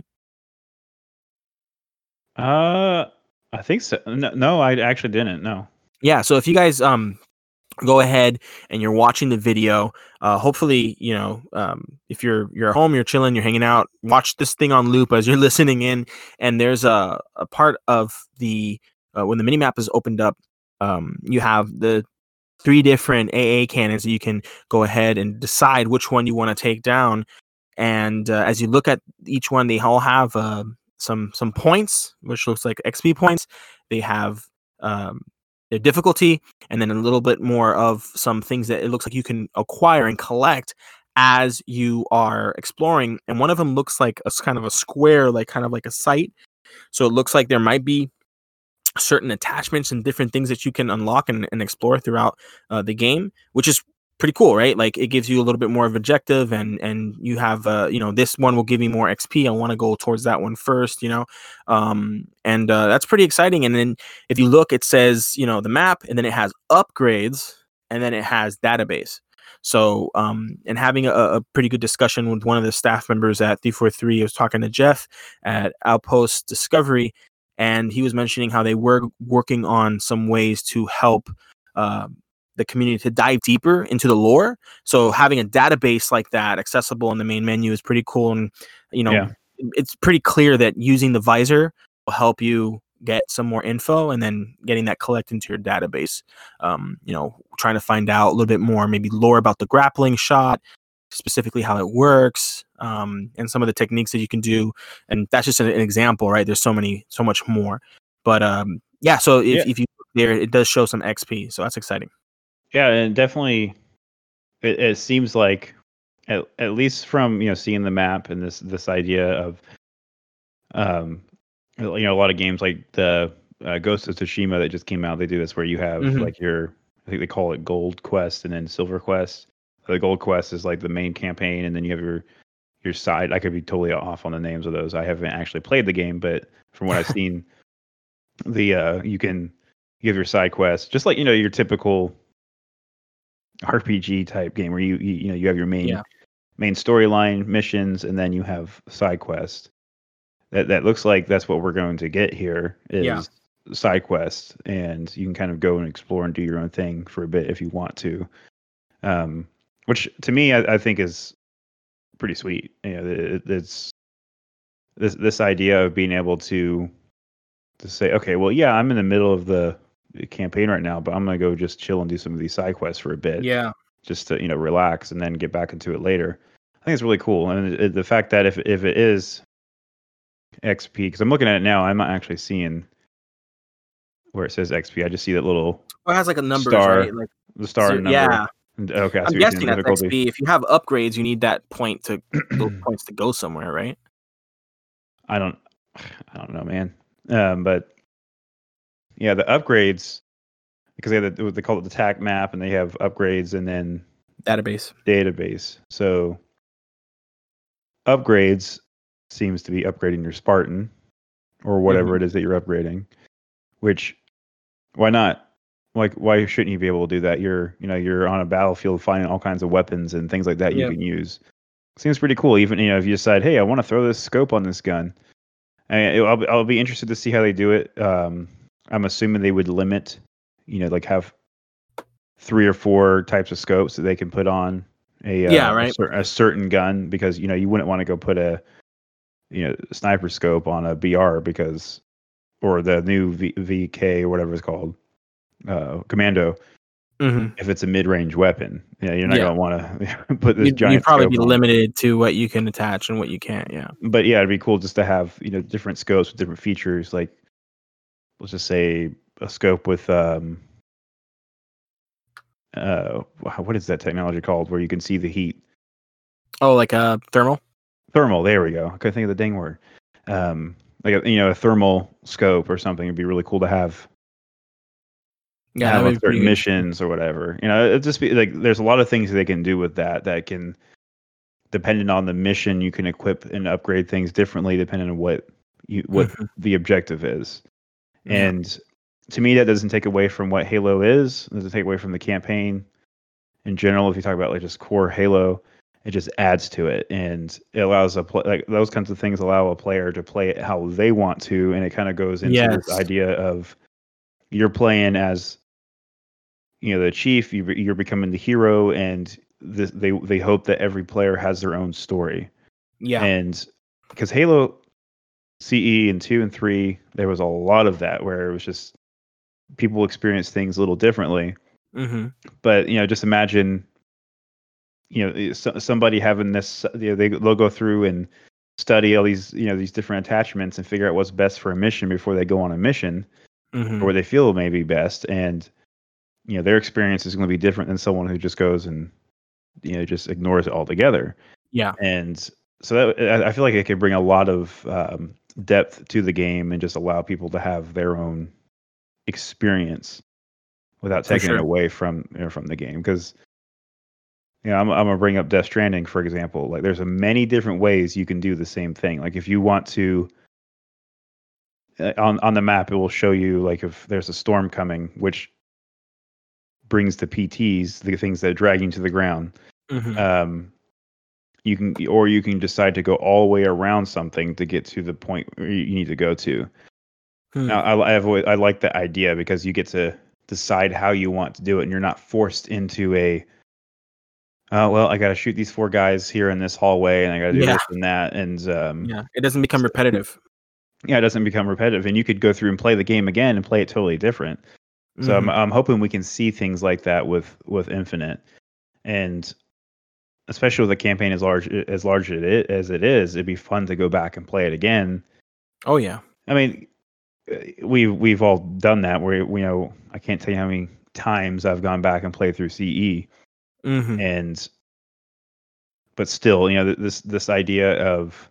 Uh, I think so. No, no, I actually didn't. No. Yeah, so if you guys um go ahead and you're watching the video, uh hopefully, you know, um if you're you're at home, you're chilling, you're hanging out, watch this thing on loop as you're listening in. And there's a, a part of the uh, when the mini map is opened up, um you have the three different A A cannons that you can go ahead and decide which one you want to take down. And uh, as you look at each one, they all have uh, some some points, which looks like X P points. They have um, their difficulty, and then a little bit more of some things that it looks like you can acquire and collect as you are exploring. And one of them looks like a s- kind of a square, like kind of like a site. So it looks like there might be certain attachments and different things that you can unlock and, and explore throughout uh, the game, which is pretty cool, right? Like it gives you a little bit more of objective, and and you have uh, you know, this one will give me more X P. I want to go towards that one first, you know, um, and uh, that's pretty exciting. And then if you look, it says, you know, the map, and then it has upgrades, and then it has database. So, um, and having a, a pretty good discussion with one of the staff members at three forty-three, I was talking to Jeff at Outpost Discovery, and he was mentioning how they were working on some ways to help uh, the community to dive deeper into the lore. So having a database like that accessible in the main menu is pretty cool, and you know, Yeah. it's pretty clear that using the visor will help you get some more info, and then getting that collect into your database. Um, you know, trying to find out a little bit more, maybe lore about the grappling shot, specifically how it works, um, and some of the techniques that you can do. And that's just an, an example, right? There's so many, so much more. But um, yeah, so if, Yeah. if you look there, it does show some X P, so that's exciting. Yeah, and definitely, it, it seems like, at, at least from, you know, seeing the map and this this idea of, um, you know, a lot of games like the uh, Ghost of Tsushima that just came out, they do this where you have Mhm. like your, I think they call it Gold Quest and then Silver Quest. The Gold Quest is like the main campaign, and then you have your your side. I could be totally off on the names of those. I haven't actually played the game, but from what I've seen, the uh, you can you have your side quests, just like, you know, your typical R P G type game where you you, you know, you have your main Yeah. main storyline missions, and then you have side quests. That that looks like that's what we're going to get here Yeah. is side quests, and you can kind of go and explore and do your own thing for a bit if you want to. Um, which to me, I, I think is pretty sweet. You know, it, it's this this idea of being able to to say, okay, well, yeah, I'm in the middle of the campaign right now, but I'm gonna go just chill and do some of these side quests for a bit, Yeah. just to, you know, relax and then get back into it later. I think it's really cool, and it, the fact that if if it is X P, because I'm looking at it now, I'm not actually seeing where it says X P. I just see that little Well, it has like a numbers, star, right? Like the star zero, and number. yeah. And, okay, I see I'm what you're saying. guessing that's Difficulty. X P. If you have upgrades, you need that point to those points to go somewhere, right? I don't, I don't know, man. Um, but yeah, the upgrades, because they have the, they call it the T A C map, and they have upgrades and then Database. database. So upgrades seems to be upgrading your Spartan or whatever Mhm. it is that you're upgrading. Which, why not? Like, why shouldn't you be able to do that? You're, you know, you're on a battlefield finding all kinds of weapons and things like that you Yeah. can use. Seems pretty cool. Even, you know, if you decide, hey, I want to throw this scope on this gun, and I'll be, I'll be interested to see how they do it. Um, I'm assuming they would limit, you know, like have three or four types of scopes that they can put on a Yeah, uh, a, right. cer- a certain gun, because, you know, you wouldn't want to go put a, you know, sniper scope on a B R because, or the new v- VK or whatever it's called, uh, commando, Mhm. if it's a mid-range weapon. You know, you're not Yeah. going to want to put this You'd you'd giant probably scope be on. limited to what you can attach and what you can't, yeah. But yeah, it'd be cool just to have, you know, different scopes with different features. Like, let's just say a scope with um uh wha- what is that technology called where you can see the heat? Oh, like a thermal? Thermal. There we go. I couldn't think of the dang word. Um, like a, you know, a thermal scope or something would be really cool to have Yeah, that have on would be pretty certain interesting. missions or whatever. You know, it just be like there's a lot of things they can do with that that can, depending on the mission, you can equip and upgrade things differently depending on what you what Mhm. the objective is. Yeah. And to me, that doesn't take away from what Halo is. It doesn't take away from the campaign in general. If you talk about like just core Halo, it just adds to it, and it allows a pl- like those kinds of things allow a player to play it how they want to, and it kind of goes into this Yes. idea of you're playing as, you know, the chief. You, you're becoming the hero, and this, they they hope that every player has their own story. Yeah. And because Halo C E and two and three, there was a lot of that where it was just people experience things a little differently. Mhm. But, you know, just imagine, you know, so, somebody having this, you know, they they'll go through and study all these, you know, these different attachments and figure out what's best for a mission before they go on a mission, or Mhm. where they feel may be best. And, you know, their experience is going to be different than someone who just goes and, you know, just ignores it altogether. Yeah. And so that, I I feel like it could bring a lot of um, depth to the game and just allow people to have their own experience without For taking it sure. away from you know, from the game. Because you know, I'm I'm gonna bring up Death Stranding for example. Like, there's a many different ways you can do the same thing. Like, if you want to, uh, on on the map, it will show you like if there's a storm coming, which brings the P Ts, the things that drag you to the ground. Mm-hmm. Um, you can, or you can decide to go all the way around something to get to the point where you need to go to. Hmm. Now, I, I've always, I like that idea because you get to decide how you want to do it, and you're not forced into a, oh well, I got to shoot these four guys here in this hallway, and I got to do Yeah. this and that, and um, Yeah. It doesn't become repetitive. yeah, it doesn't become repetitive, and you could go through and play the game again and play it totally different. So I'm Mm-hmm. I'm hoping we can see things like that with with Infinite, and especially with a campaign as large as large it is, as it is, it'd be fun to go back and play it again. Oh yeah. I mean, uh, we've we've all done that. Where we know I can't tell you how many times I've gone back and played through C E, Mm-hmm. and but still, you know, th- this this idea of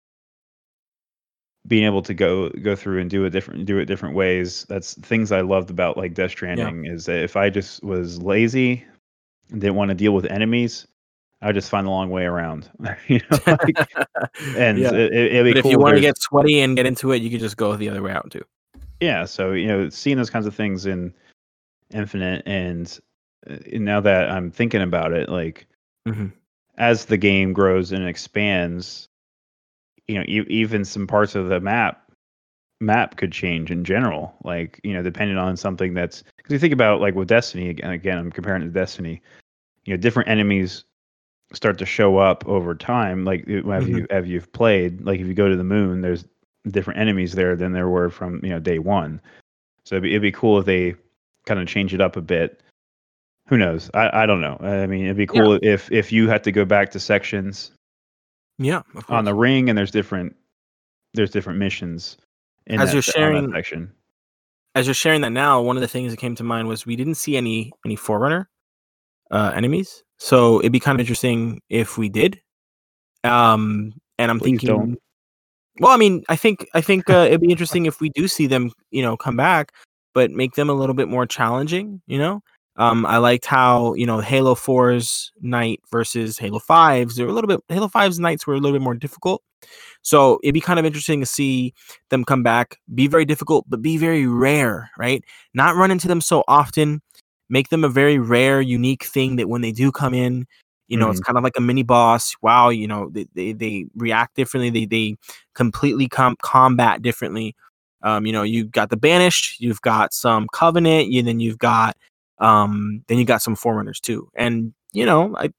being able to go go through and do it different do it different ways. That's things I loved about like Death Yeah. Stranding is that if I just was lazy and didn't want to deal with enemies, I just find the long way around. you know, like, and Yeah. it, it, it'd be But if you cool. want to There's get sweaty and get into it, you could just go the other way out too. yeah, so you know, seeing those kinds of things in Infinite, and uh, now that I'm thinking about it, like Mm-hmm. as the game grows and expands, you know, e- even some parts of the map map could change in general. Like you know, depending on something that's because you think about like with Destiny again. Again, I'm comparing it to Destiny. You know, different enemies start to show up over time. Like it- have Mm-hmm. you have you've played? Like if you go to the moon, there's different enemies there than there were from you know day one. So it'd be, it'd be cool if they kind of change it up a bit. Who knows? I, I don't know. I mean, it'd be Yeah. cool if if you had to go back to sections Yeah. Of on course. the ring, and there's different there's different missions in As that you're se- on that sharing, section. as you're sharing that now, one of the things that came to mind was we didn't see any any Forerunner uh, enemies, so it'd be kind of interesting if we did. Um, and I'm Please don't. thinking, well, I mean, I think I think uh, it'd be interesting if we do see them, you know, come back, but make them a little bit more challenging. You know, um, I liked how you know Halo four's night versus Halo five's. They were a little bit Halo five's nights were a little bit more difficult. So it'd be kind of interesting to see them come back, be very difficult, but be very rare, right? Not run into them so often. Make them a very rare, unique thing that when they do come in, you know, it's Mhm. kind of like a mini boss. Wow, you know, they they, they react differently. They they completely com- combat differently. Um, you know, you've got the banished, you've got some covenant, and then you've got um, then you got some forerunners too. And you know, I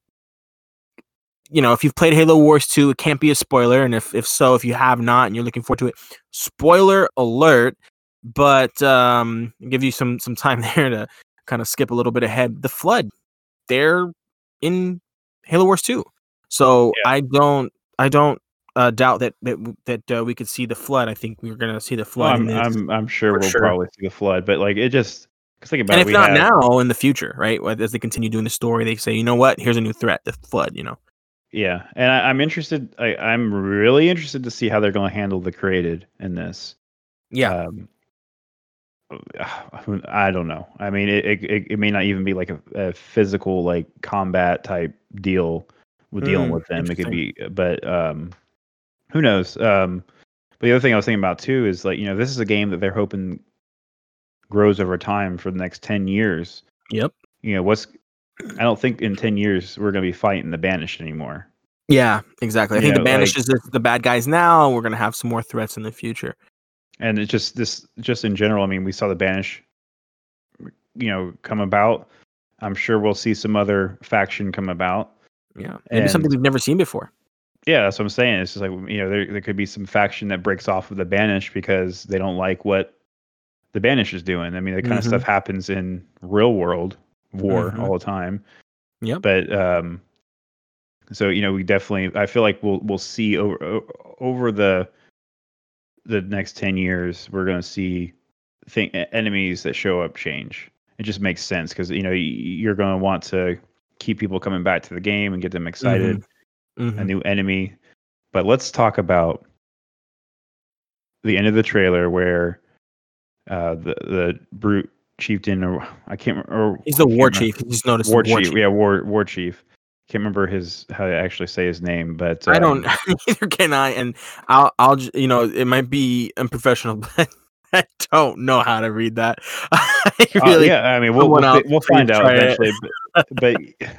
you know, if you've played Halo Wars two, it can't be a spoiler. And if, if so, if you have not and you're looking forward to it, spoiler alert. But um, give you some some time there to kind of skip a little bit ahead. The Flood, they're in Halo Wars two, so Yeah. I don't I don't uh, doubt that that that uh, we could see the Flood. I think we're gonna see the Well, Flood in I'm this I'm I'm sure for we'll sure. probably see the flood, but like it just because think about And it, if we not have now, in the future, right? As they continue doing the story, they say, you know what? Here's a new threat, the Flood. You know. yeah, and I, I'm interested. I, I'm really interested to see how they're going to handle the created in this. Yeah. Um, I don't know. I mean, it, it it may not even be like a, a physical like combat type deal with dealing Mm, with them. It could interesting. be, but um, who knows? Um, but the other thing I was thinking about too is like you know this is a game that they're hoping grows over time for the next ten years. Yep. You know what's I don't think in ten years we're going to be fighting the Banished anymore. Yeah, exactly. I You think the know, like, Banished is the, the bad guys now. We're gonna have some more threats in the future. and it's just this, just in general. I mean, we saw the Banish, you know, come about. I'm sure we'll see some other faction come about, Yeah, maybe something and we've never seen before. yeah, that's what I'm saying. It's just like you know, there there could be some faction that breaks off of the Banish because they don't like what the Banish is doing. I mean, that kind of Mm-hmm. stuff happens in real world war Mm-hmm. all the time. Yep. But um, so you know, we definitely. I feel like we'll we'll see over over the the next ten years, we're going to see thing, enemies that show up change. It just makes sense because you know you're going to want to keep people coming back to the game and get them Mm-hmm. excited. A Mm-hmm. new enemy, but let's talk about the end of the trailer where uh, the the brute chieftain, or I can't remember. He's the I war can't chief. remember. He's just noticed War war chief, chief. yeah, war war chief. Can't remember his how to actually say his name, but I don't. um, Neither can I. And I'll. I'll. j- You know, it might be unprofessional, but I don't know how to read that. I uh, really. yeah, I mean, we'll Someone we'll fi- else, we'll please find out try it. eventually, but but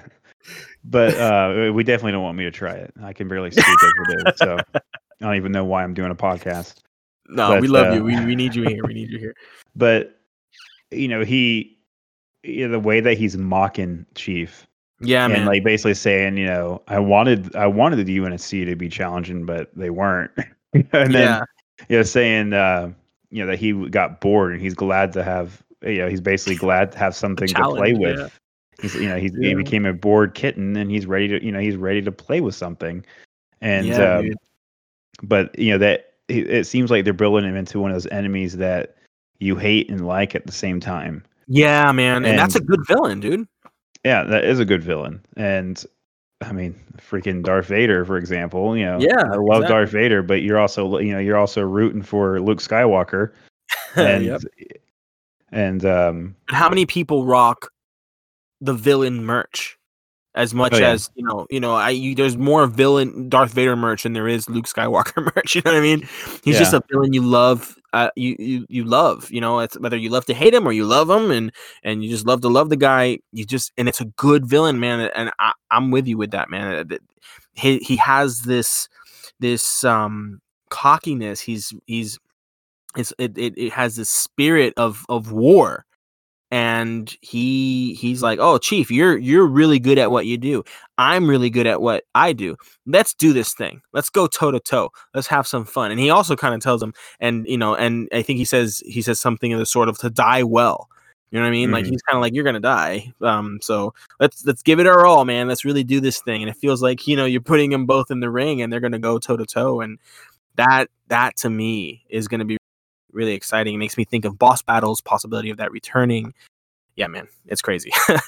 but uh, we definitely don't want me to try it. I can barely speak as it is, so I don't even know why I'm doing a podcast. No, we But love uh, you. We we need you here. We need you here. but you know, he you know, the way that he's mocking Chief Yeah, and man. like basically saying, you know, I wanted I wanted the U N S C to be challenging, but they weren't. And then Yeah. you know, saying uh, you know that he got bored and he's glad to have you know he's basically glad to have A something to play challenge. Yeah. with. He's you know he's, he Yeah. became a bored kitten and he's ready to you know he's ready to play with something. And Yeah, um, dude. but you know that it, it seems like they're building him into one of those enemies that you hate and like at the same time. Yeah, man. And that's And a good villain, dude. yeah, that is a good villain. And I mean, freaking Darth Vader, for example. You know, I Yeah, love Darth exactly. Vader, but you're also you know you're also rooting for Luke Skywalker, and Yep. and um But how many people rock the villain merch as oh much yeah as you know? You know, I you, there's more villain Darth Vader merch than there is Luke Skywalker merch. You know what I mean? He's just yeah a villain you love. Uh, you you you love. You know, it's whether you love to hate him or you love him, and and you just love to love the guy. You just and it's a good villain, man. And I, I'm with you with that, man. Uh, that- He he has this this um cockiness. He's he's it's it, it, it has this spirit of of war, and he he's like, oh chief, you're you're really good at what you do, I'm really good at what I do, let's do this thing, let's go toe to toe, let's have some fun. And he also kind of tells him, and you know and I think he says he says something of the sort of to die well, you know what I mean, like hmm he's kind of like, you're gonna die, um so let's let's give it our all, man, let's really do this thing. And it feels like, you know you're putting them both in the ring and they're gonna go toe to toe. And that that to me is gonna be really exciting. It makes me think of boss battles, possibility of that returning. Yeah, man, it's crazy.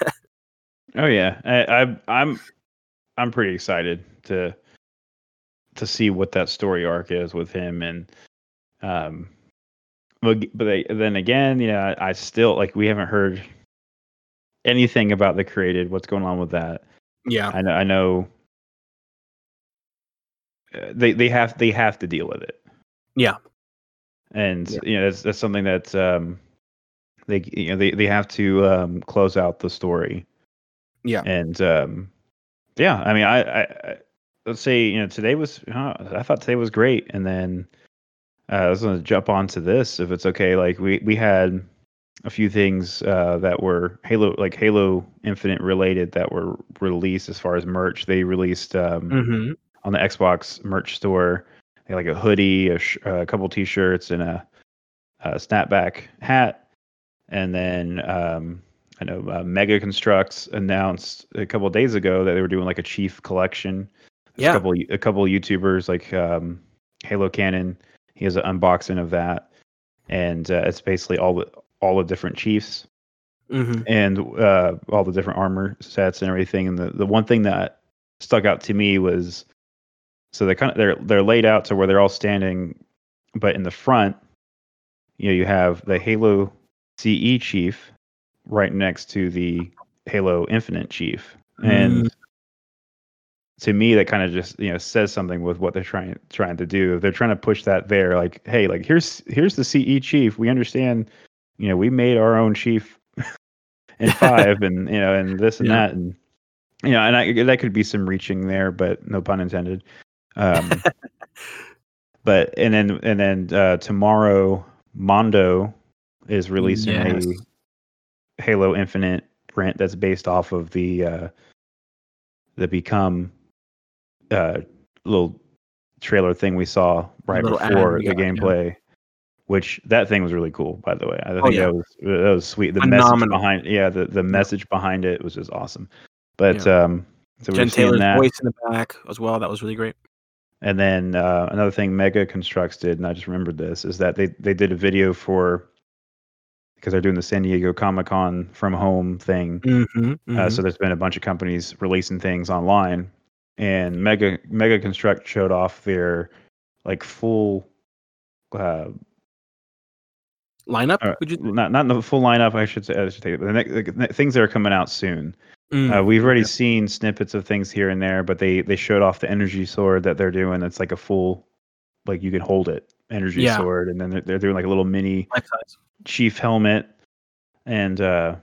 oh yeah I, I I'm I'm pretty excited to to see what that story arc is with him. And um but but they, then again, you know I, I still like we haven't heard anything about the created, what's going on with that. Yeah, I know I know uh, they they have they have to deal with it. yeah, And yeah, you know that's, that's something that um they you know they, they have to um close out the story. yeah, And um yeah, I mean I, I, I let's say you know today was huh, I thought today was great. And then uh, I was going to jump onto this if it's okay. Like we we had a few things uh that were Halo, like Halo Infinite related, that were released as far as merch. They released um hmm, on the Xbox merch store, they had like a hoodie, a, sh- a couple t-shirts, and a, a snapback hat. And then um, I know uh, Mega Constructs announced a couple of days ago that they were doing like a Chief collection. There's a yeah, couple a couple of YouTubers like um, Halo Cannon. He has an unboxing of that, and uh, it's basically all the all the different Chiefs hmm, and uh, all the different armor sets and everything. And the, the one thing that stuck out to me was, so they kind of they're they're laid out to where they're all standing, but in the front, you know, you have the Halo C E Chief right next to the Halo Infinite Chief. mm, And to me, that kind of just you know says something with what they're trying trying to do. They're trying to push that there, like, hey, like here's here's the C E Chief. We understand, you know, we made our own Chief in five, and you know, and this and yeah, that, and you know, and I, that could be some reaching there, but no pun intended. Um, but and then and then uh, tomorrow, Mondo is releasing yes, a Halo Infinite print that's based off of the uh, the Become uh, little trailer thing we saw right little ad before we the got, yeah. gameplay. Which that thing was really cool, by the way. I Oh think yeah, that was that was sweet. The message phenomenal. behind, yeah, the, the Yeah, message behind it was just awesome. But yeah. um, so we were Jen seeing Taylor's that. voice in the back as well, that was really great. And then uh, another thing Mega Constructs did, and I just remembered this, is that they they did a video for, because they're doing the San Diego Comic Con from home thing. Hmm, Uh, hmm. so there's been a bunch of companies releasing things online, and Mega Mega Construct showed off their like full uh, lineup. Uh, Would you? not not the full lineup. I should say. I should say the, next, the ne- things that are coming out soon. Uh, Mm, we've already okay. seen snippets of things here and there, but they they showed off the energy sword that they're doing. It's like a full, like you can hold it energy Yeah, sword, and then they're, they're doing like a little mini life size. chief helmet, and uh,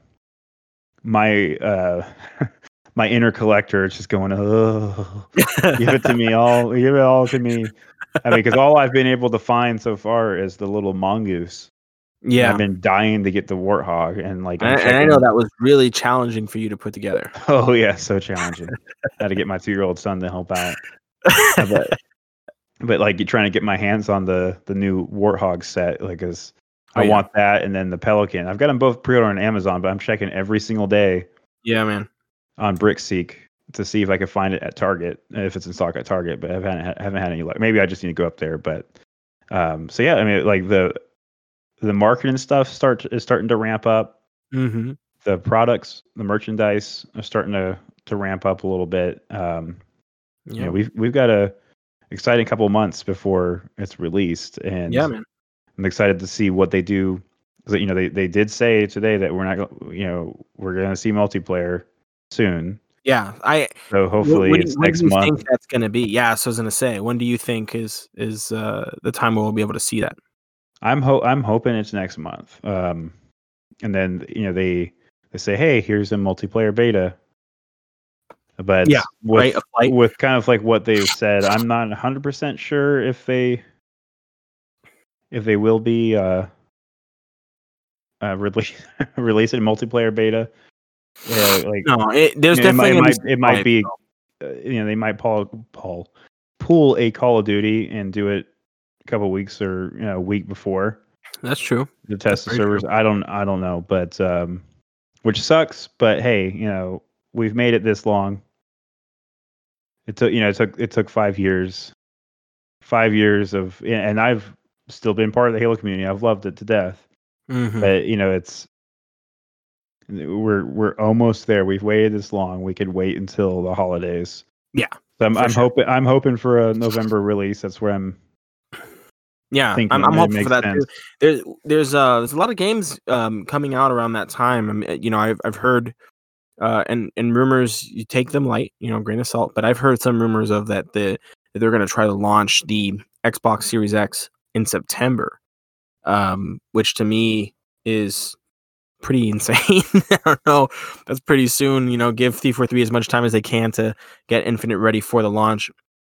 my uh, my inner collector is just going, oh, give it to me all, give it all to me. I mean, because all I've been able to find so far is the little mongoose. And I've Yeah, been dying to get the warthog, and like and I'm I, and I know checking. that was really challenging for you to put together. Oh yeah, so challenging. Had to get my two year old son to help out. Uh, but but like you're trying to get my hands on the the new warthog set, like because Oh I yeah, want that, and then the pelican. I've got them both pre ordered on Amazon, but I'm checking every single day yeah, man. on Brickseek to see if I can find it at Target, if it's in stock at Target. But I haven't haven't had any luck. Maybe I just need to go up there. But um, so yeah, I mean, like the the marketing stuff start is starting to ramp up. Mm-hmm. The products, the merchandise are starting to to ramp up a little bit. Um, you know, Yeah, we've we've got a exciting couple of months before it's released, yeah, and man. I'm excited to see what they do. 'Cause, you know, they they did say today that we're not, go- you know, we're going to see multiplayer soon. Yeah, I. So wh- hopefully When do you, it's when do next you month. think that's gonna be? Yeah, so I was gonna say, when do you think is is uh, the time we'll be able to see that? I'm ho- I'm hoping it's next month. Um, and then you know they they say, hey, here's a multiplayer beta. Yeah, But right. A with flight. with kind of like what they've said, I'm not one hundred percent sure if they if they will be uh, uh release releasing multiplayer beta. Yeah, like No, it, there's it might definitely it gonna be might some it might flight. be uh, you know they might Paul Paul pull a Call of Duty and do it a couple weeks or you know a week before That's true. to That's test the very true. servers. I don't I don't know, but um, which sucks. But hey, you know we've made it this long. It took you know it took it took five years, five years of and I've still been part of the Halo community. I've loved it to death. Hmm. But you know it's we're we're almost there. We've waited this long. We could wait until the holidays. Yeah, So I'm for I'm sure. hoping I'm hoping for a November release. That's where I'm Yeah, I'm thinking I'm it hopeful for makes that too. sense. There's there's uh there's a lot of games um coming out around that time. I mean, you know, I've I've heard uh and and rumors, you take them light, you know, grain of salt, but I've heard some rumors of that the that they're going to try to launch the Xbox Series X in September. Um which to me is pretty insane. I don't know. That's pretty soon, you know, give Thief forty-three as much time as they can to get Infinite ready for the launch.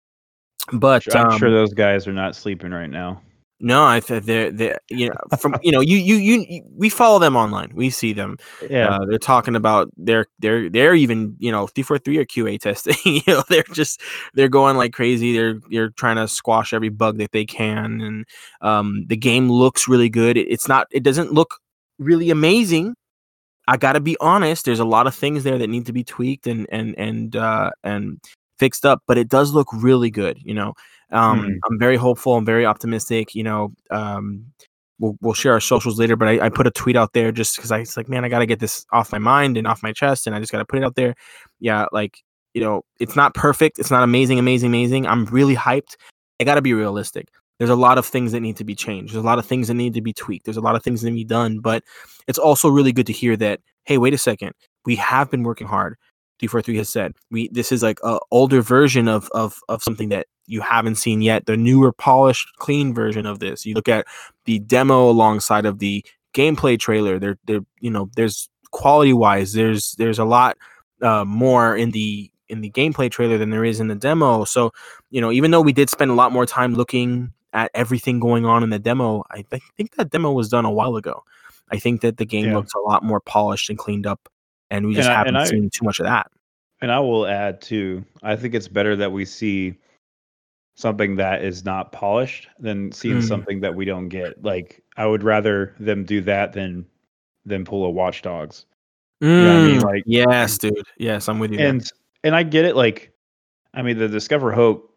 But I'm sure um those guys are not sleeping right now. no, I think they're they you know from you know you, you you you we follow them online. We see them. Yeah, Uh, they're talking about they're they're they're even you know Thief forty-three are Q A testing. you know they're just they're going like crazy. They're they're trying to squash every bug that they can, and um, the game looks really good. It, it's not. It doesn't look really amazing. I gotta be honest. There's a lot of things there that need to be tweaked and and and uh, and fixed up, but it does look really good. You know, um, hmm I'm very hopeful. I'm very optimistic. You know, um, we'll we'll share our socials later, but I, I put a tweet out there just because I was like, man, I gotta get this off my mind and off my chest, and I just gotta put it out there. Yeah, like you know, it's not perfect. It's not amazing, amazing, amazing. I'm really hyped. I gotta be realistic. There's a lot of things that need to be changed. There's a lot of things that need to be tweaked. There's a lot of things that need to be done, but it's also really good to hear that, hey, wait a second, we have been working hard. D forty-three has said we this is like a older version of of of something that you haven't seen yet. The newer, polished, clean version of this. You look at the demo alongside of the gameplay trailer. There, there, you know, there's quality wise, there's there's a lot uh, more in the in the gameplay trailer than there is in the demo. So, you know, even though we did spend a lot more time looking at everything going on in the demo, I, I think that demo was done a while ago. I think that the game yeah. looks a lot more polished and cleaned up, and we And just I and haven't I seen too much of that. and I will add too. I think it's better that we see something that is not polished than seeing Mm. something that we don't get. Like I would rather them do that than than pull a Watch Dogs. You know what I mean? Mm. Like Yes, dude. Yes, I'm with you there. and and I get it. Like I mean, the Discover Hope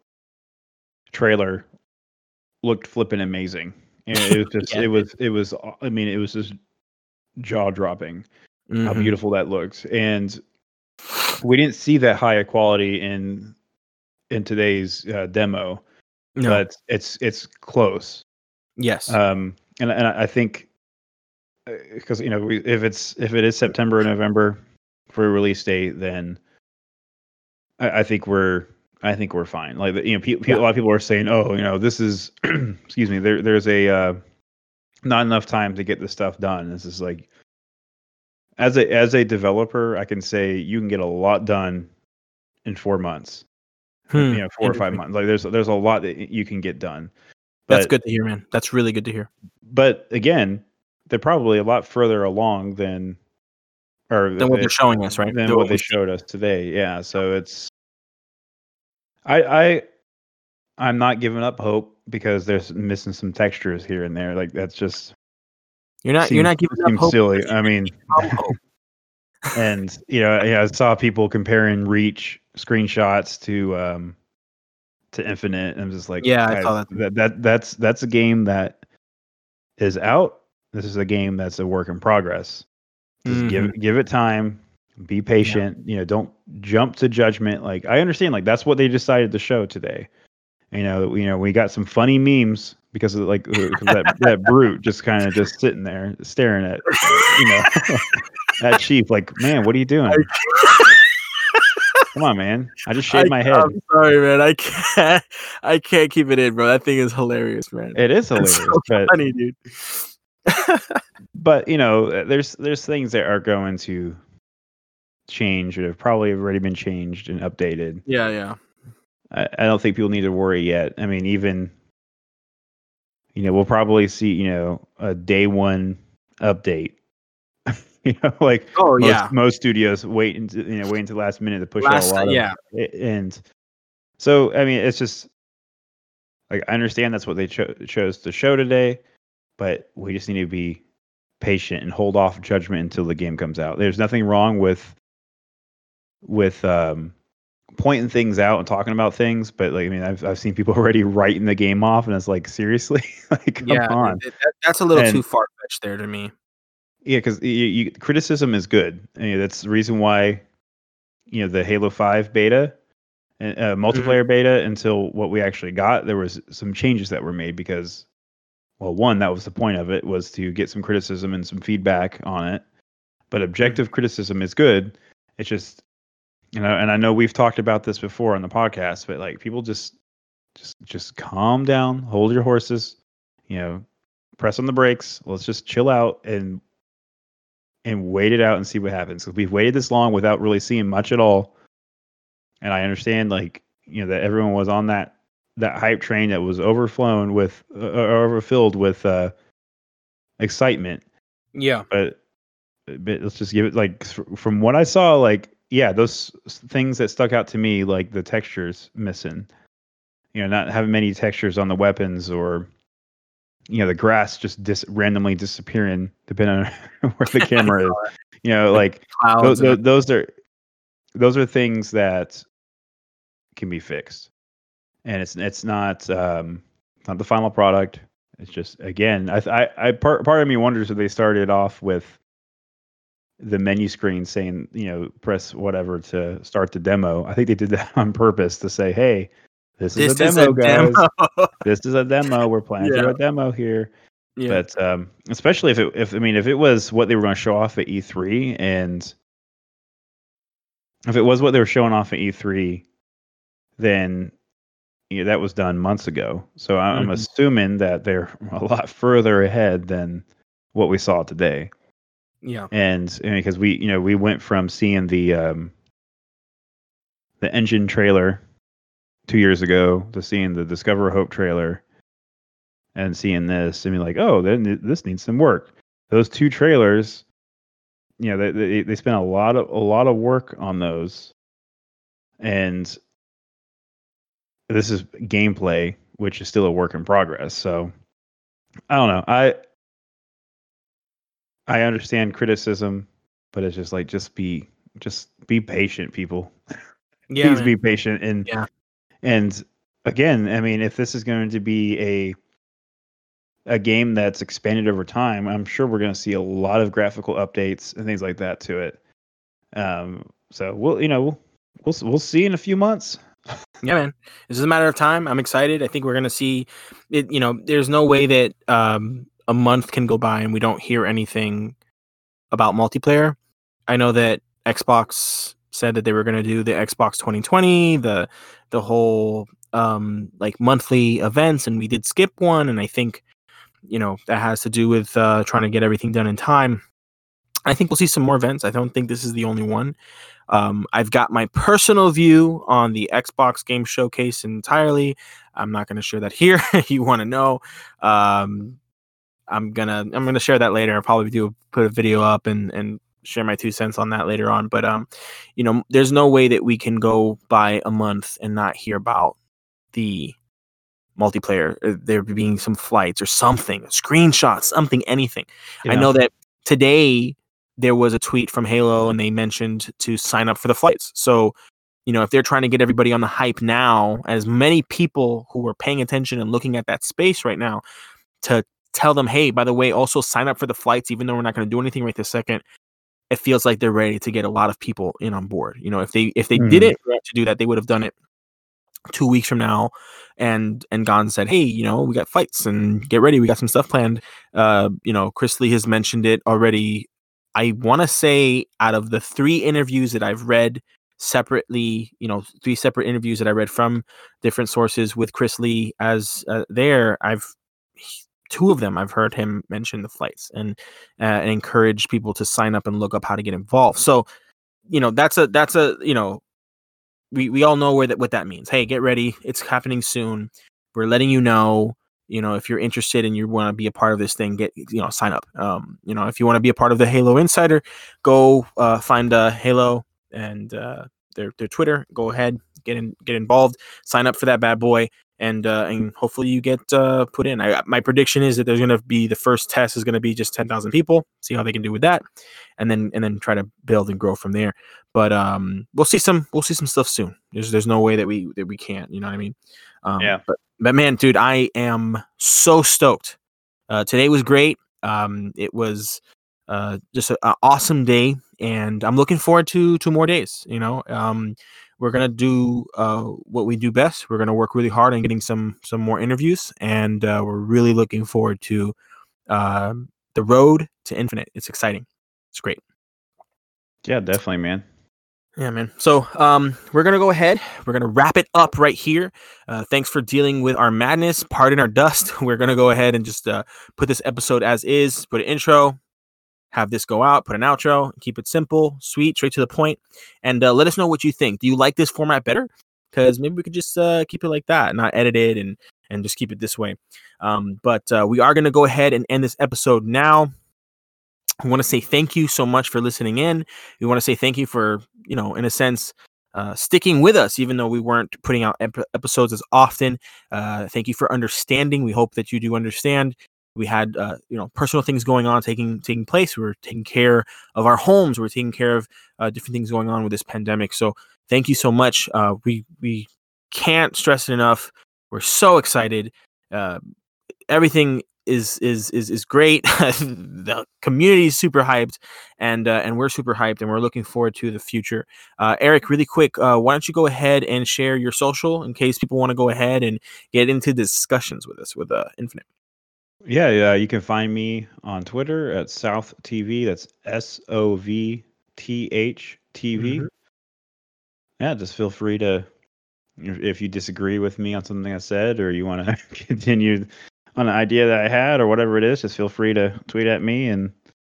trailer looked flipping amazing. And it was just Yeah, it dude. was it was I mean it was just jaw dropping how Mm-hmm. beautiful that looks. And we didn't see that high of quality in in today's uh, demo, No. but it's it's close. Yes. Um, and and I think because you know we, if it's if it is September or November for a release date, then I, I think we're I think we're fine. Like you know, pe- pe- Yeah. a lot of people are saying, oh, you know, this is excuse me, there there's a uh, not enough time to get this stuff done. This is like as a as a developer, I can say you can get a lot done in four months. Hmm. You know, four or five months. Like there's there's a lot that you can get done. But, That's good to hear, man. That's really good to hear. But again, they're probably a lot further along than or Than what they're showing us, right? Than Than what what they we- showed us today. Yeah. So it's I I I'm not giving up hope because there's missing some textures here and there. Like that's just You're not seems, you're not giving up seems hope. silly. because I you mean, have hope. and you know, yeah, I saw people comparing Reach screenshots to um to Infinite, and I'm just like, Yeah, I guys, saw that. that that that's that's a game that is out. This is a game that's a work in progress. Just Mhm. give give it time. Be patient. You know, don't jump to judgment. Like I understand, like that's what they decided to show today. You know, you know, we got some funny memes because of like because that that brute just kind of just sitting there staring at you know at Chief. Like, man, what are you doing? Come on, man. I just shaved I, my head. I'm sorry, man. I can't. I can't keep it in, bro. That thing is hilarious, man. It is hilarious, It's so but funny, dude. but you know, there's there's things that are going to change or have probably already been changed and updated. Yeah, yeah. I, I don't think people need to worry yet. I mean, even you know, we'll probably see you know a day one update. You know, like Oh most yeah. most studios wait until you know wait until the last minute to push Last, out a lot yeah. of and so I mean it's just like I understand that's what they cho- chose to show today, but we just need to be patient and hold off judgment until the game comes out. There's nothing wrong with with um pointing things out and talking about things, but like I mean I've I've seen people already writing the game off and it's like seriously like come Yeah, on. it- it- that's a little And- too far fetched there to me. Yeah, because you, you, criticism is good. I mean, that's the reason why, you know, the Halo five beta, uh, multiplayer beta, until what we actually got, there was some changes that were made because, well, one, that was the point of it, was to get some criticism and some feedback on it. But objective criticism is good. It's just, you know, and I know we've talked about this before on the podcast, but like people just, just, just calm down, hold your horses, you know, press on the brakes. Let's just chill out and and wait it out and see what happens. Because we've waited this long without really seeing much at all. And I understand, like you know, that everyone was on that that hype train that was overflown with, uh, overfilled with uh, excitement. Yeah. But, but let's just give it like from what I saw, like yeah, those things that stuck out to me, like the textures missing. You know, not having many textures on the weapons or. You know, the grass just dis- randomly disappearing depending on where the camera is. You know, like those, those, those are those are things that can be fixed, and it's it's not um, not the final product. It's just again, I I, I part part of me wonders if they started off with the menu screen saying you know press whatever to start the demo. I think they did that on purpose to say, hey. This is This a demo, is a guys. demo. This is a demo. We're planning Yeah. to do a demo here. Yeah. But um, especially if it, if I mean, if it was what they were going to show off at E three, and if it was what they were showing off at E three, then you know, that was done months ago. So I'm Mhm. assuming that they're a lot further ahead than what we saw today. Yeah. And, and because we, you know, we went from seeing the um, the engine trailer two years ago to seeing the Discover Hope trailer. And seeing this, I mean, like, oh, then this needs some work. Those two trailers, you know, they, they they spent a lot of a lot of work on those, and this is gameplay, which is still a work in progress. So, I don't know. I I understand criticism, but it's just like just be just be patient, people. Yeah. Please man. be patient, and Yeah. and again, I mean, if this is going to be a a game that's expanded over time, I'm sure we're going to see a lot of graphical updates and things like that to it. Um, so we'll, you know, we'll, we'll we'll see in a few months. Yeah, man. It's just a matter of time. I'm excited. I think we're gonna see it. You know, there's no way that um, a month can go by and we don't hear anything about multiplayer. I know that Xbox said that they were going to do the Xbox twenty twenty, the the whole um, like monthly events, and we did skip one. And I think, you know, that has to do with uh, trying to get everything done in time. I think we'll see some more events. I don't think this is the only one. Um, I've got my personal view on the Xbox Game Showcase entirely. I'm not going to share that here. You want to know? Um, I'm gonna I'm gonna share that later. I'll probably do put a video up and and share my two cents on that later on. But um, you know, there's no way that we can go by a month and not hear about the multiplayer. Uh, There being some flights or something, screenshots, something, anything. You I know, know that today there was a tweet from Halo and they mentioned to sign up for the flights. So, you know, if they're trying to get everybody on the hype now, as many people who are paying attention and looking at that space right now, to tell them, hey, by the way, also sign up for the flights, even though we're not going to do anything right this second, it feels like they're ready to get a lot of people in on board. You know, if they if they Mhm. didn't want to do that, they would have done it two weeks from now and and gone and said, hey, you know, we got flights and get ready, we got some stuff planned. Uh you know, Chris Lee has mentioned it already. I want to say out of the three interviews that I've read separately, you know, three separate interviews that I read from different sources with Chris Lee as uh, there, I've two of them I've heard him mention the flights and uh, and encourage people to sign up and look up how to get involved. So, you know, that's a that's a you know, we we all know where that what that means. Hey, get ready. It's happening soon. We're letting you know, you know, if you're interested and you want to be a part of this thing, get, you know, sign up. Um, you know, if you want to be a part of the Halo Insider, go uh, find uh, Halo and uh, their their Twitter. Go ahead, get in, get involved, sign up for that bad boy, and uh, and hopefully you get uh, put in. I, my prediction is that there's going to be the first test is going to be just ten thousand people. See how they can do with that, and then and then try to build and grow from there. But um, we'll see some we'll see some stuff soon. There's there's no way that we that we can't. You know what I mean? Um, Yeah. But but man, dude, I am so stoked. Uh, today was great. Um, it was uh, just an awesome day, and I'm looking forward to to more days. You know, um, we're gonna do uh, what we do best. We're gonna work really hard on getting some some more interviews, and uh, we're really looking forward to uh, the road to Infinite. It's exciting. It's great. Yeah, definitely, man. Yeah, man. So um, we're going to go ahead. We're going to wrap it up right here. Uh, thanks for dealing with our madness. Pardon our dust. We're going to go ahead and just uh, put this episode as is, put an intro, have this go out, put an outro, keep it simple, sweet, straight to the point, and uh, let us know what you think. Do you like this format better? Because maybe we could just uh, keep it like that, not edit it and, and just keep it this way. Um, but uh, we are going to go ahead and end this episode now. We want to say thank you so much for listening in. We want to say thank you for, you know, in a sense, uh, sticking with us, even though we weren't putting out ep- episodes as often. Uh, thank you for understanding. We hope that you do understand. We had, uh, you know, personal things going on, taking taking place. We were taking care of our homes. We were taking care of uh, different things going on with this pandemic. So thank you so much. Uh, we we can't stress it enough. We're so excited. Uh, everything is is is is great. The community is super hyped, and uh, and we're super hyped, and we're looking forward to the future. Uh, Eric, really quick, uh, why don't you go ahead and share your social in case people want to go ahead and get into discussions with us with uh, Infinite. Yeah, yeah. You can find me on Twitter at South T V. That's S O V T H T V. Mhm. Yeah, just feel free to, if if you disagree with me on something I said, or you want to continue on an idea that I had, or whatever it is, just feel free to tweet at me and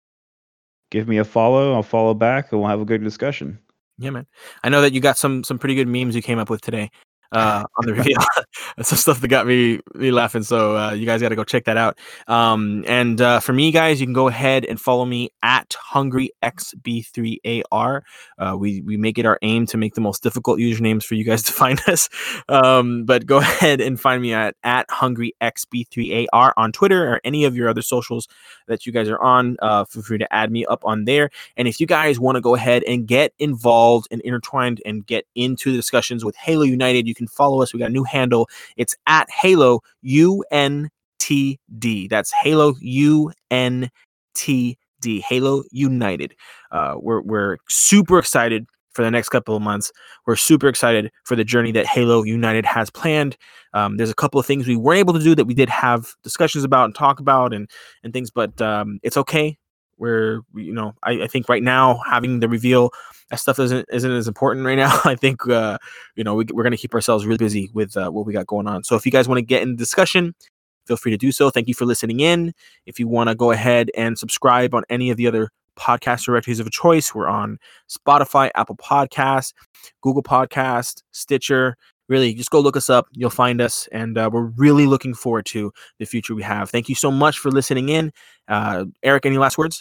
give me a follow. I'll follow back, and we'll have a good discussion. Yeah, man. I know that you got some some pretty good memes you came up with today uh, on the reveal. Some stuff that got me me laughing. So uh, you guys got to go check that out. Um, and uh, for me, guys, you can go ahead and follow me at Hungry X B three A R. Uh, we we make it our aim to make the most difficult usernames for you guys to find us. Um, but go ahead and find me at at Hungry X B three A R on Twitter or any of your other socials that you guys are on. Uh, feel free to add me up on there. And if you guys want to go ahead and get involved and intertwined and get into the discussions with Halo United, you can follow us. We got a new handle. It's at Halo U N T D. That's Halo U N T D. Halo United. Uh, we're we're super excited for the next couple of months. We're super excited for the journey that Halo United has planned. Um, there's a couple of things we weren't able to do that we did have discussions about and talk about and and things, but um, it's okay. We're, you know, I, I think right now having the reveal, that stuff isn't isn't as important right now. I think, uh, you know, we, we're going to keep ourselves really busy with uh, what we got going on. So if you guys want to get in discussion, feel free to do so. Thank you for listening in. If you want to go ahead and subscribe on any of the other podcast directories of choice, we're on Spotify, Apple Podcasts, Google Podcast, Stitcher. Really, just go look us up. You'll find us, and uh, we're really looking forward to the future we have. Thank you so much for listening in. Uh, Eric, any last words?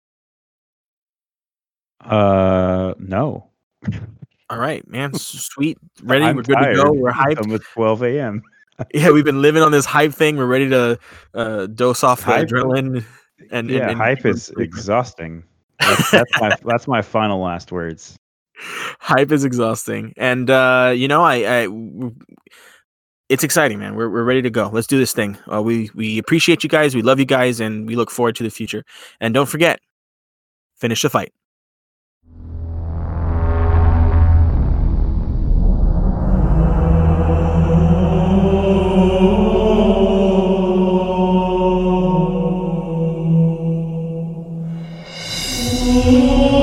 Uh, no. All right, man. Sweet. Ready? I'm We're good tired. to go. We're hyped. Done with twelve a.m. Yeah, we've been living on this hype thing. We're ready to uh, dose off the Hype- adrenaline. And, yeah, and, and hype is exhausting. That's, that's my that's my final last words. Hype is exhausting, and uh, you know, I, I w- it's exciting, man. We're we're ready to go. Let's do this thing. Uh, we we appreciate you guys. We love you guys, and we look forward to the future. And don't forget, finish the fight. Oh